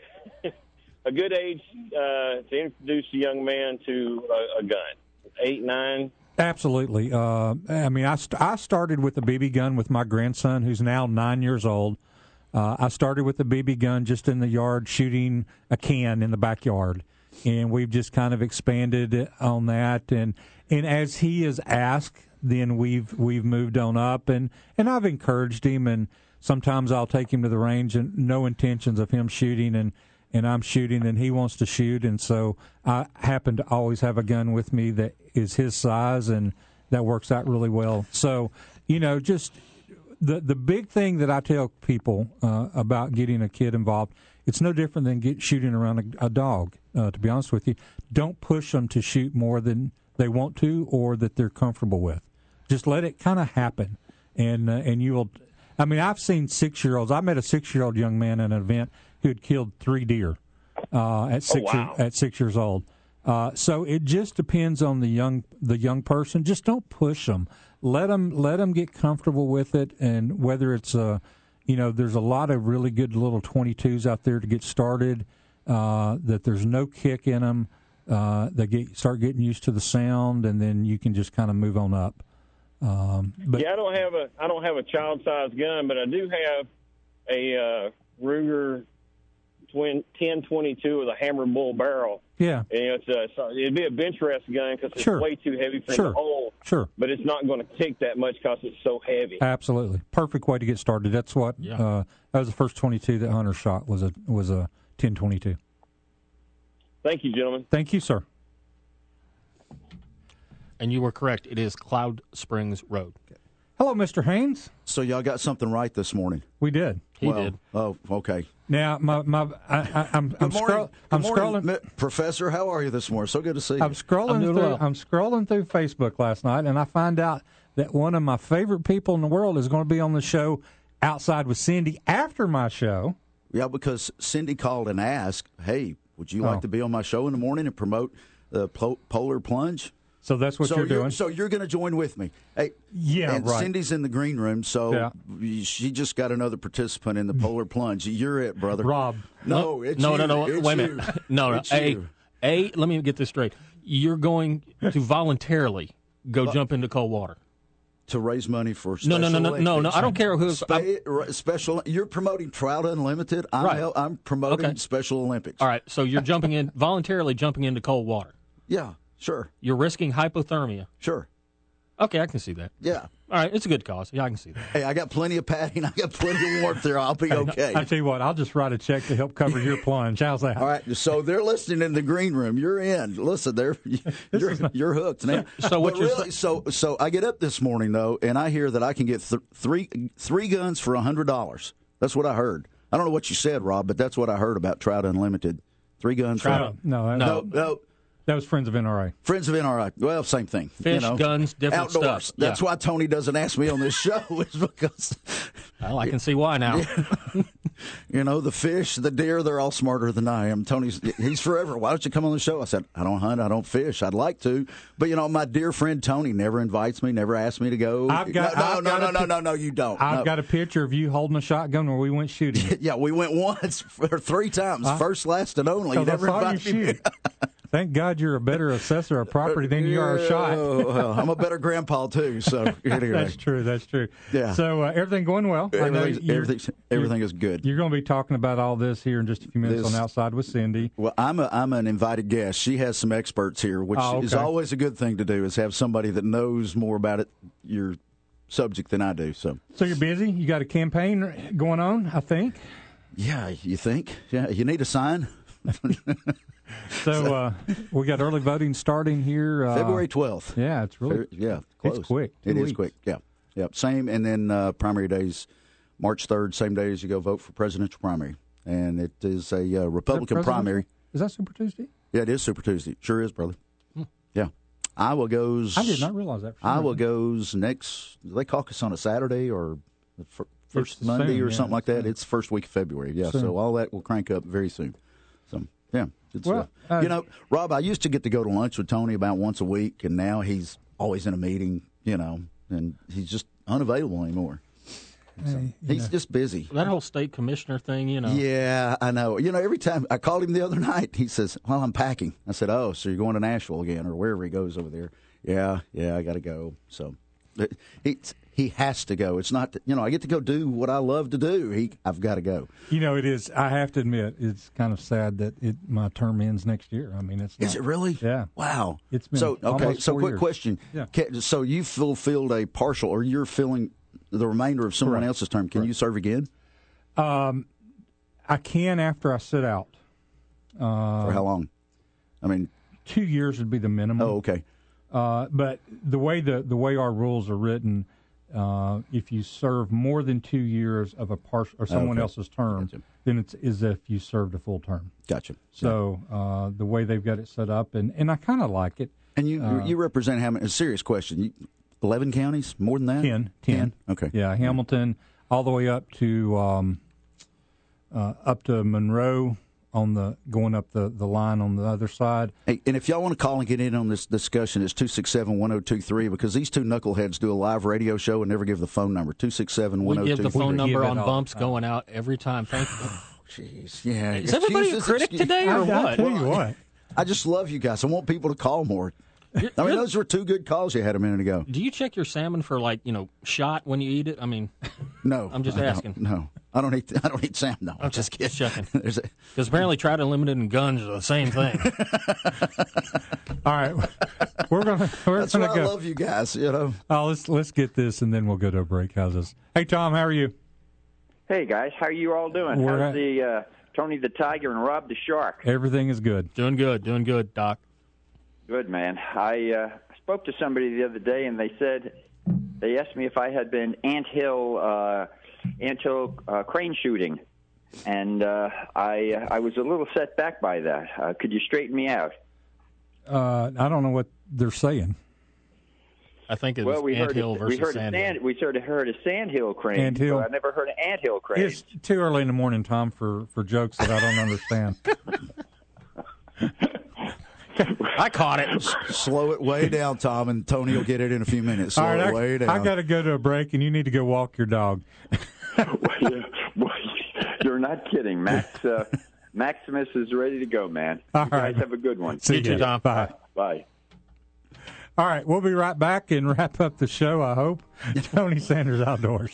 a good age uh, to introduce a young man to a, a gun. Eight, nine. Absolutely. Uh, I mean, I, st- I started with a B B gun with my grandson, who's now nine years old. Uh, I started with a B B gun just in the yard, shooting a can in the backyard. And we've just kind of expanded on that. And and as he is asked, then we've we've moved on up. And, and I've encouraged him. And sometimes I'll take him to the range and no intentions of him shooting. And, and I'm shooting and he wants to shoot. And so I happen to always have a gun with me that is his size. And that works out really well. So, you know, just the, the big thing that I tell people uh, about getting a kid involved, it's no different than get shooting around a, a dog. Uh, to be honest with you, don't push them to shoot more than they want to or that they're comfortable with. Just let it kind of happen, and uh, and you will. I mean, I've seen six year olds. I met a six year old young man at an event who had killed three deer uh, at six Oh, wow. year, at six years old. Uh, so it just depends on the young the young person. Just don't push them. Let them let them get comfortable with it, and whether it's a you know, there's a lot of really good little twenty-twos out there to get started, uh, that there's no kick in them. Uh, they get start getting used to the sound, and then you can just kind of move on up. Um, but yeah, I don't have a I don't have a child-sized gun, but I do have a uh, Ruger twin ten twenty-two with a hammer bull barrel. Yeah, and, you know, it's a, so it'd be a bench rest gun because it's Sure. way too heavy for Sure. the hole. Sure. But it's not going to kick that much because it's so heavy. Absolutely, perfect way to get started. That's what Yeah. uh, that was the first twenty-two that Hunter shot was a was a ten twenty-two. Thank you, gentlemen. Thank you, sir. And you were correct. It is Cloud Springs Road. Hello, Mister Haynes. So y'all got something right this morning. We did. He Well, did. Oh, okay. Now, my my I, I, I'm I'm, Good morning, scroll, I'm Good morning, scrolling. Mi- Professor. How are you this morning? So good to see you. I'm scrolling I'm through. doing well. I'm scrolling through Facebook last night, and I find out that one of my favorite people in the world is going to be on the show Outside with Cindy after my show. Yeah, because Cindy called and asked, "Hey, would you like Oh. to be on my show in the morning and promote the po- Polar Plunge?" So that's what so you're doing. So you're going to join with me. Hey, Yeah, and right. Cindy's in the green room, so Yeah. she just got another participant in the Polar Plunge. You're it, brother. Rob. No, it's no, you. no, no. It's Wait a you. minute. No, no. It's A, you. A, let me get this straight. You're going to voluntarily go jump into cold water. To raise money for No, Special no, no, no, no, no. Olympics. I don't care who. Spe- r- special. You're promoting Trout Unlimited. I'm Right. hel- I'm promoting Okay. Special Olympics. All right, so you're jumping in voluntarily jumping into cold water. Yeah, sure, You're risking hypothermia. sure. Okay, I can see that. Yeah. All right, it's a good cause. Yeah, I can see that. Hey, I got plenty of padding. I got plenty of warmth there. I'll be okay. I tell you what, I'll just write a check to help cover your plunge. How's that? All right, so they're listening in the green room. You're in. Listen, they're you're you're hooked now. So what But you're really, so so I get up this morning though, and I hear that I can get th- three three guns for a hundred dollars. That's what I heard. I don't know what you said, Rob, but that's what I heard about Trout Unlimited. Three guns. Trout- for no, that- no, no. That was Friends of N R A. Friends of N R A. Well, same thing. Fish, you know. guns, different Outdoors. stuff. That's Yeah. why Tony doesn't ask me on this show. Is because Well, I can see why now. you know the fish, the deer, they're all smarter than I am. Tony's he's forever. Why don't you come on the show? I said I don't hunt, I don't fish. I'd like to, but you know my dear friend Tony never invites me, never asks me to go. I've got- no, I've no, got no, a no, pi- no, no, you don't. I've No. got a picture of you holding a shotgun where we went shooting. Yeah, we went once or three times, Huh? first, last, and only. You 'Cause I never saw you invited me. shoot. Thank God you're a better assessor of property than you are a shot. Oh, well, I'm a better grandpa too. So anyway. That's true. That's true. Yeah. So uh, everything going well. I know Everything's, you're- everything's, everything is good. You're going to be talking about all this here in just a few minutes This- on Outside with Cindy. Well, I'm a, I'm an invited guest. She has some experts here, which Oh, is okay. always a good thing to do. Is have somebody that knows more about it, your subject, than I do. So So you're busy. You got a campaign going on, I think. Yeah, you think? Yeah, you need a sign. So uh, we got early voting starting here uh, February twelfth. Yeah, it's really yeah, close. It's quick. It Two is weeks. quick. Yeah, yeah. Same, and then uh, primary days, March third, same day as you go vote for presidential primary, and it is a uh, Republican Is that primary. Is that Super Tuesday? Yeah, it is Super Tuesday. Sure is, brother. Hmm. Yeah, Iowa goes. I did not realize that. For some Iowa reason. goes next. Do they caucus on a Saturday or the fir- first It's Monday soon, or yeah, something like that? soon. It's first week of February. Yeah, Soon. so all that will crank up very soon. So yeah, it's, Well, uh, uh, you know, Rob, I used to get to go to lunch with Tony about once a week, and now he's always in a meeting. You know, and he's just unavailable anymore. So Hey, he's yeah. just busy. That whole state commissioner thing, you know. Yeah, I know. You know, every time I called him the other night, he says, "Well, I'm packing." I said, "Oh, so you're going to Nashville again, or wherever he goes over there?" Yeah, yeah, I got to go. So but he he has to go. It's not, that, you know, I get to go do what I love to do. He, I've got to go. You know, it is. I have to admit, it's kind of sad that it my term ends next year. I mean, it's. Is not- it really? Yeah. Wow. It's been so okay. almost So four quick years. question. Yeah. Can, so you fulfilled a partial, or you're filling the remainder of someone Correct. else's term. Can you serve again? Um, I can after I sit out. Uh, For how long? I mean, two years would be the minimum. oh, okay. Uh, but the way the the way our rules are written, uh, if you serve more than two years of a partial or someone Okay. else's term, Gotcha. then it's as if you served a full term. Gotcha. So uh, the way they've got it set up, and, and I kind of like it. And you Uh, you represent how many? A serious question. You, Eleven counties, more than that. Ten, ten. Okay. Yeah, Hamilton, all the way up to um, uh, up to Monroe on the going up the, the line on the other side. Hey, and if y'all want to call and get in on this discussion, it's two six seven, one oh two three because these two knuckleheads do a live radio show and never give the phone number. two six seven, We one oh two three. give the phone number give it on all. bumps going out every time. Thank you. Jeez, yeah. Is everybody a Excuses, critic excuse- today, or I, I what? tell you what. I just love you guys. I want people to call more. I mean, you're- those were two good calls you had a minute ago. Do you check your salmon for, like, you know, shot when you eat it? I mean, No, I'm just I don't. asking. No, I don't eat. I don't eat salmon. No, I'm just kidding. checking. There's a, Because apparently Trout Unlimited and guns are the same thing. All right, we're gonna we're that's gonna why go. I love you guys. You know. Oh, let's let's get this and then we'll go to a break. How's this? Hey, Tom, how are you? Hey guys, how you all doing? We're How's at- the uh, Tony the Tiger and Rob the Shark? Everything is good. Doing good, doing good, Doc. Good man. I uh, spoke to somebody the other day, and they said they asked me if I had been anthill uh, anthill uh, crane shooting, and uh, I I was a little set back by that. Uh, could you straighten me out? Uh, I don't know what they're saying. I think it was Well, we heard anthill a, versus we heard a sandhill. sand we sort of heard a sandhill crane. Anthill. So I never heard an anthill crane. It's too early in the morning, Tom, for, for jokes that I don't understand. I caught it. Slow it way down, Tom, and Tony will get it in a few minutes. Slow All right, it way I, down. I got to go to a break, and you need to go walk your dog. Well, yeah, well, you're not kidding. Max uh, Maximus is ready to go, man. All you guys right. have a good one. See You too, ya. Tom. Bye. Bye. All right, we'll be right back and wrap up the show, I hope. Tony Sanders Outdoors.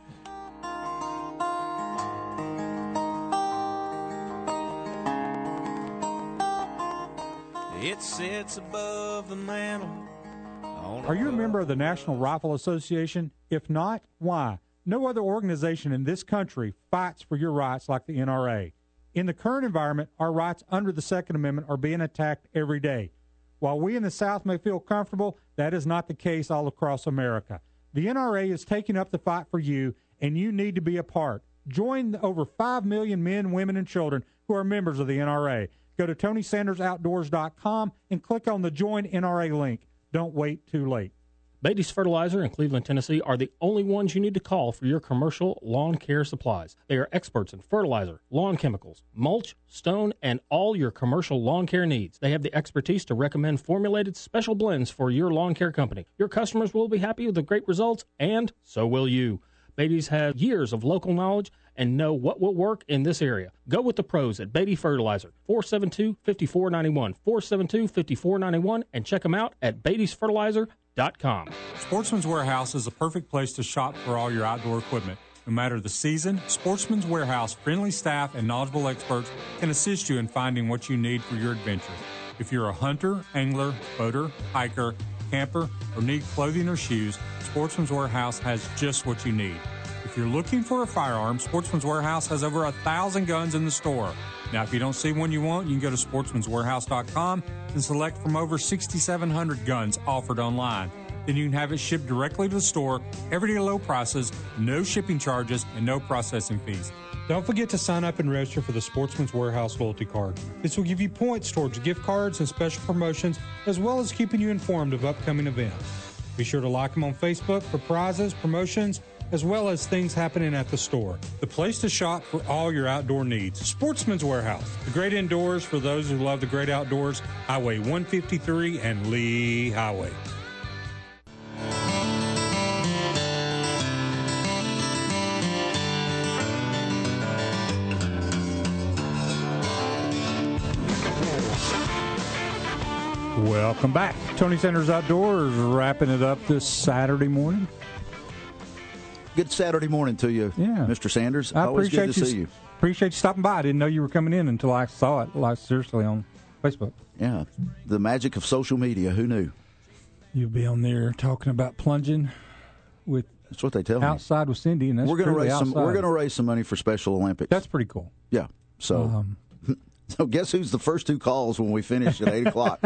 It sits above the mantle. Are you a member of the National Rifle Association? If not, why? No other organization in this country fights for your rights like the N R A. In the current environment, our rights under the Second Amendment are being attacked every day. While we in the South may feel comfortable, that is not the case all across America. The N R A is taking up the fight for you, and you need to be a part. Join the over five million men, women, and children who are members of the N R A. Go to Tony Sanders Outdoors dot com and click on the Join N R A link. Don't wait too late. Beatty's Fertilizer in Cleveland, Tennessee are the only ones you need to call for your commercial lawn care supplies. They are experts in fertilizer, lawn chemicals, mulch, stone, and all your commercial lawn care needs. They have the expertise to recommend formulated special blends for your lawn care company. Your customers will be happy with the great results, and so will you. Beatty's has years of local knowledge and know what will work in this area. Go with the pros at Beatty Fertilizer, four seven two, five four nine one, four seven two, five four nine one, and check them out at Beatty's Fertilizer dot com. Sportsman's Warehouse is a perfect place to shop for all your outdoor equipment. No matter the season, Sportsman's Warehouse friendly staff and knowledgeable experts can assist you in finding what you need for your adventure. If you're a hunter, angler, boater, hiker, camper, or need clothing or shoes, Sportsman's Warehouse has just what you need. If you're looking for a firearm, Sportsman's Warehouse has over a thousand guns in the store. Now, if you don't see one you want, you can go to sportsmans warehouse dot com and select from over sixty-seven hundred guns offered online. Then you can have it shipped directly to the store, everyday low prices, no shipping charges, and no processing fees. Don't forget to sign up and register for the Sportsman's Warehouse loyalty card. This will give you points towards gift cards and special promotions, as well as keeping you informed of upcoming events. Be sure to like them on Facebook for prizes, promotions, as well as things happening at the store. The place to shop for all your outdoor needs. Sportsman's Warehouse. The great indoors for those who love the great outdoors. Highway one fifty-three and Lee Highway. Welcome back. Tony Sanders Outdoors, wrapping it up this Saturday morning. Good Saturday morning to you, yeah. Mister Sanders. I Always appreciate good to you, see you. Appreciate you stopping by. I didn't know you were coming in until I saw it, like, seriously, on Facebook. Yeah, the magic of social media. Who knew? You'll be on there talking about plunging with. That's what they tell outside me. Outside with Cindy, and that's we're going to raise outside. some. We're going to raise some money for Special Olympics. That's pretty cool. Yeah. So, um, so guess who's the first two calls when we finish at eight o'clock?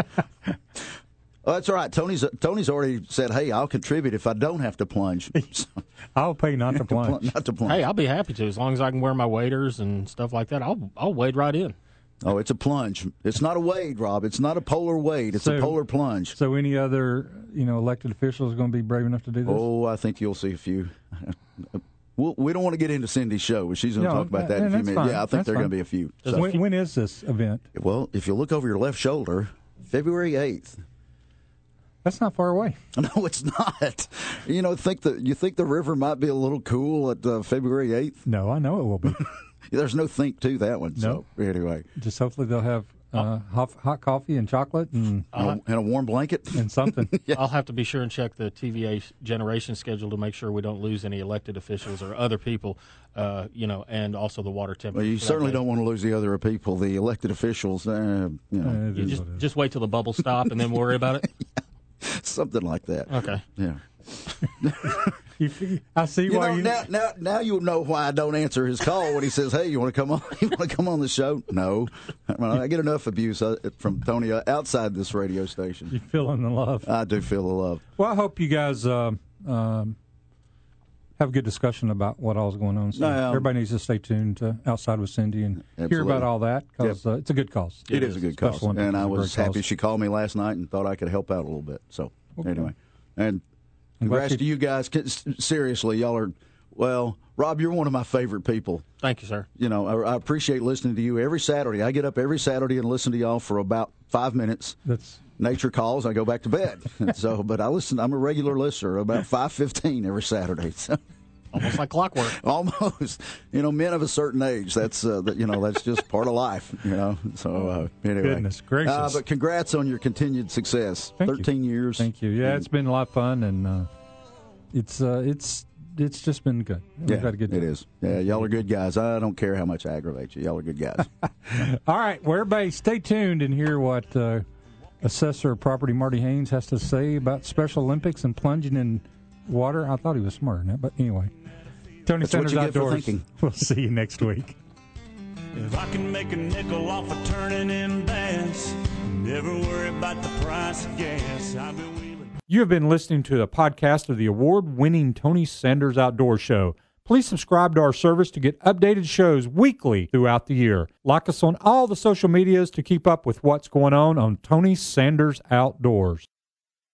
Oh, that's all right. Tony's Tony's already said, "Hey, I'll contribute if I don't have to plunge." So, I'll pay not to plunge. Not to plunge. Hey, I'll be happy to as long as I can wear my waders and stuff like that. I'll I'll wade right in. Oh, it's a plunge. It's not a wade, Rob. It's not a polar wade. It's so, a polar plunge. So, any other you know elected officials going to be brave enough to do this? Oh, I think you'll see a few. We'll, we don't want to get into Cindy's show, but she's going to no, talk about that in a few minutes. Fine. Yeah, I think that's there are fine. going to be a few. So. When, when is this event? Well, if you look over your left shoulder, February eighth. That's not far away. No, it's not. You know, think that you think the river might be a little cool at uh, February eighth? No, I know it will be. There's no think to that one. No. So, anyway. Just hopefully they'll have uh, hot, hot coffee and chocolate and, uh, and a warm blanket. And something. Yeah. I'll have to be sure and check the T V A generation schedule to make sure we don't lose any elected officials or other people, uh, you know, and also the water temperature. Well, you certainly don't want to lose the other people, the elected officials. Uh, you know. Uh, you just, just wait till the bubbles stop and then worry about it? Yeah. Something like that. Okay. Yeah. you, I see you why know, you now, now, now you know why I don't answer his call when he says, "Hey, you want to come on? You want to come on the show?" No, I get enough abuse from Tony outside this radio station. You feeling the love? I do feel the love. Well, I hope you guys uh, um, have a good discussion about what all's going on. So no, um, everybody needs to stay tuned to Outside with Cindy and absolutely. hear about all that because yep. uh, it's a good cause. It, it is a good cause, and I was happy cause. she called me last night and thought I could help out a little bit. So okay. anyway, and congrats to you guys. Seriously, y'all are well. Rob, you're one of my favorite people. Thank you, sir. You know, I, I appreciate listening to you every Saturday. I get up every Saturday and listen to y'all for about five minutes. That's nature calls. I go back to bed. so, but I listen. I'm a regular listener. About five fifteen every Saturday. So. Almost like clockwork. Almost. You know, men of a certain age. That's uh, that, you know, that's just part of life. You know. So uh, anyway. Goodness gracious. Uh, but congrats on your continued success. Thank Thirteen you. years. Thank you. Yeah, and, it's been a lot of fun, and uh, it's uh, it's it's just been good. We've yeah, had a good day. It is. Yeah, y'all are good guys. I don't care how much I aggravate you. Y'all are good guys. All right, well, everybody, stay tuned and hear what uh, Assessor of Property Marty Haynes has to say about Special Olympics and plunging in water. I thought he was smarter than that, but anyway. Tony That's Sanders what you Outdoors. Get for thinking. We'll see you next week. If I can make a nickel off of turning in bass, never worry about the price of gas. I've been wheeling. You have been listening to a podcast of the award-winning Tony Sanders Outdoor Show. Please subscribe to our service to get updated shows weekly throughout the year. Like us on all the social medias to keep up with what's going on on Tony Sanders Outdoors.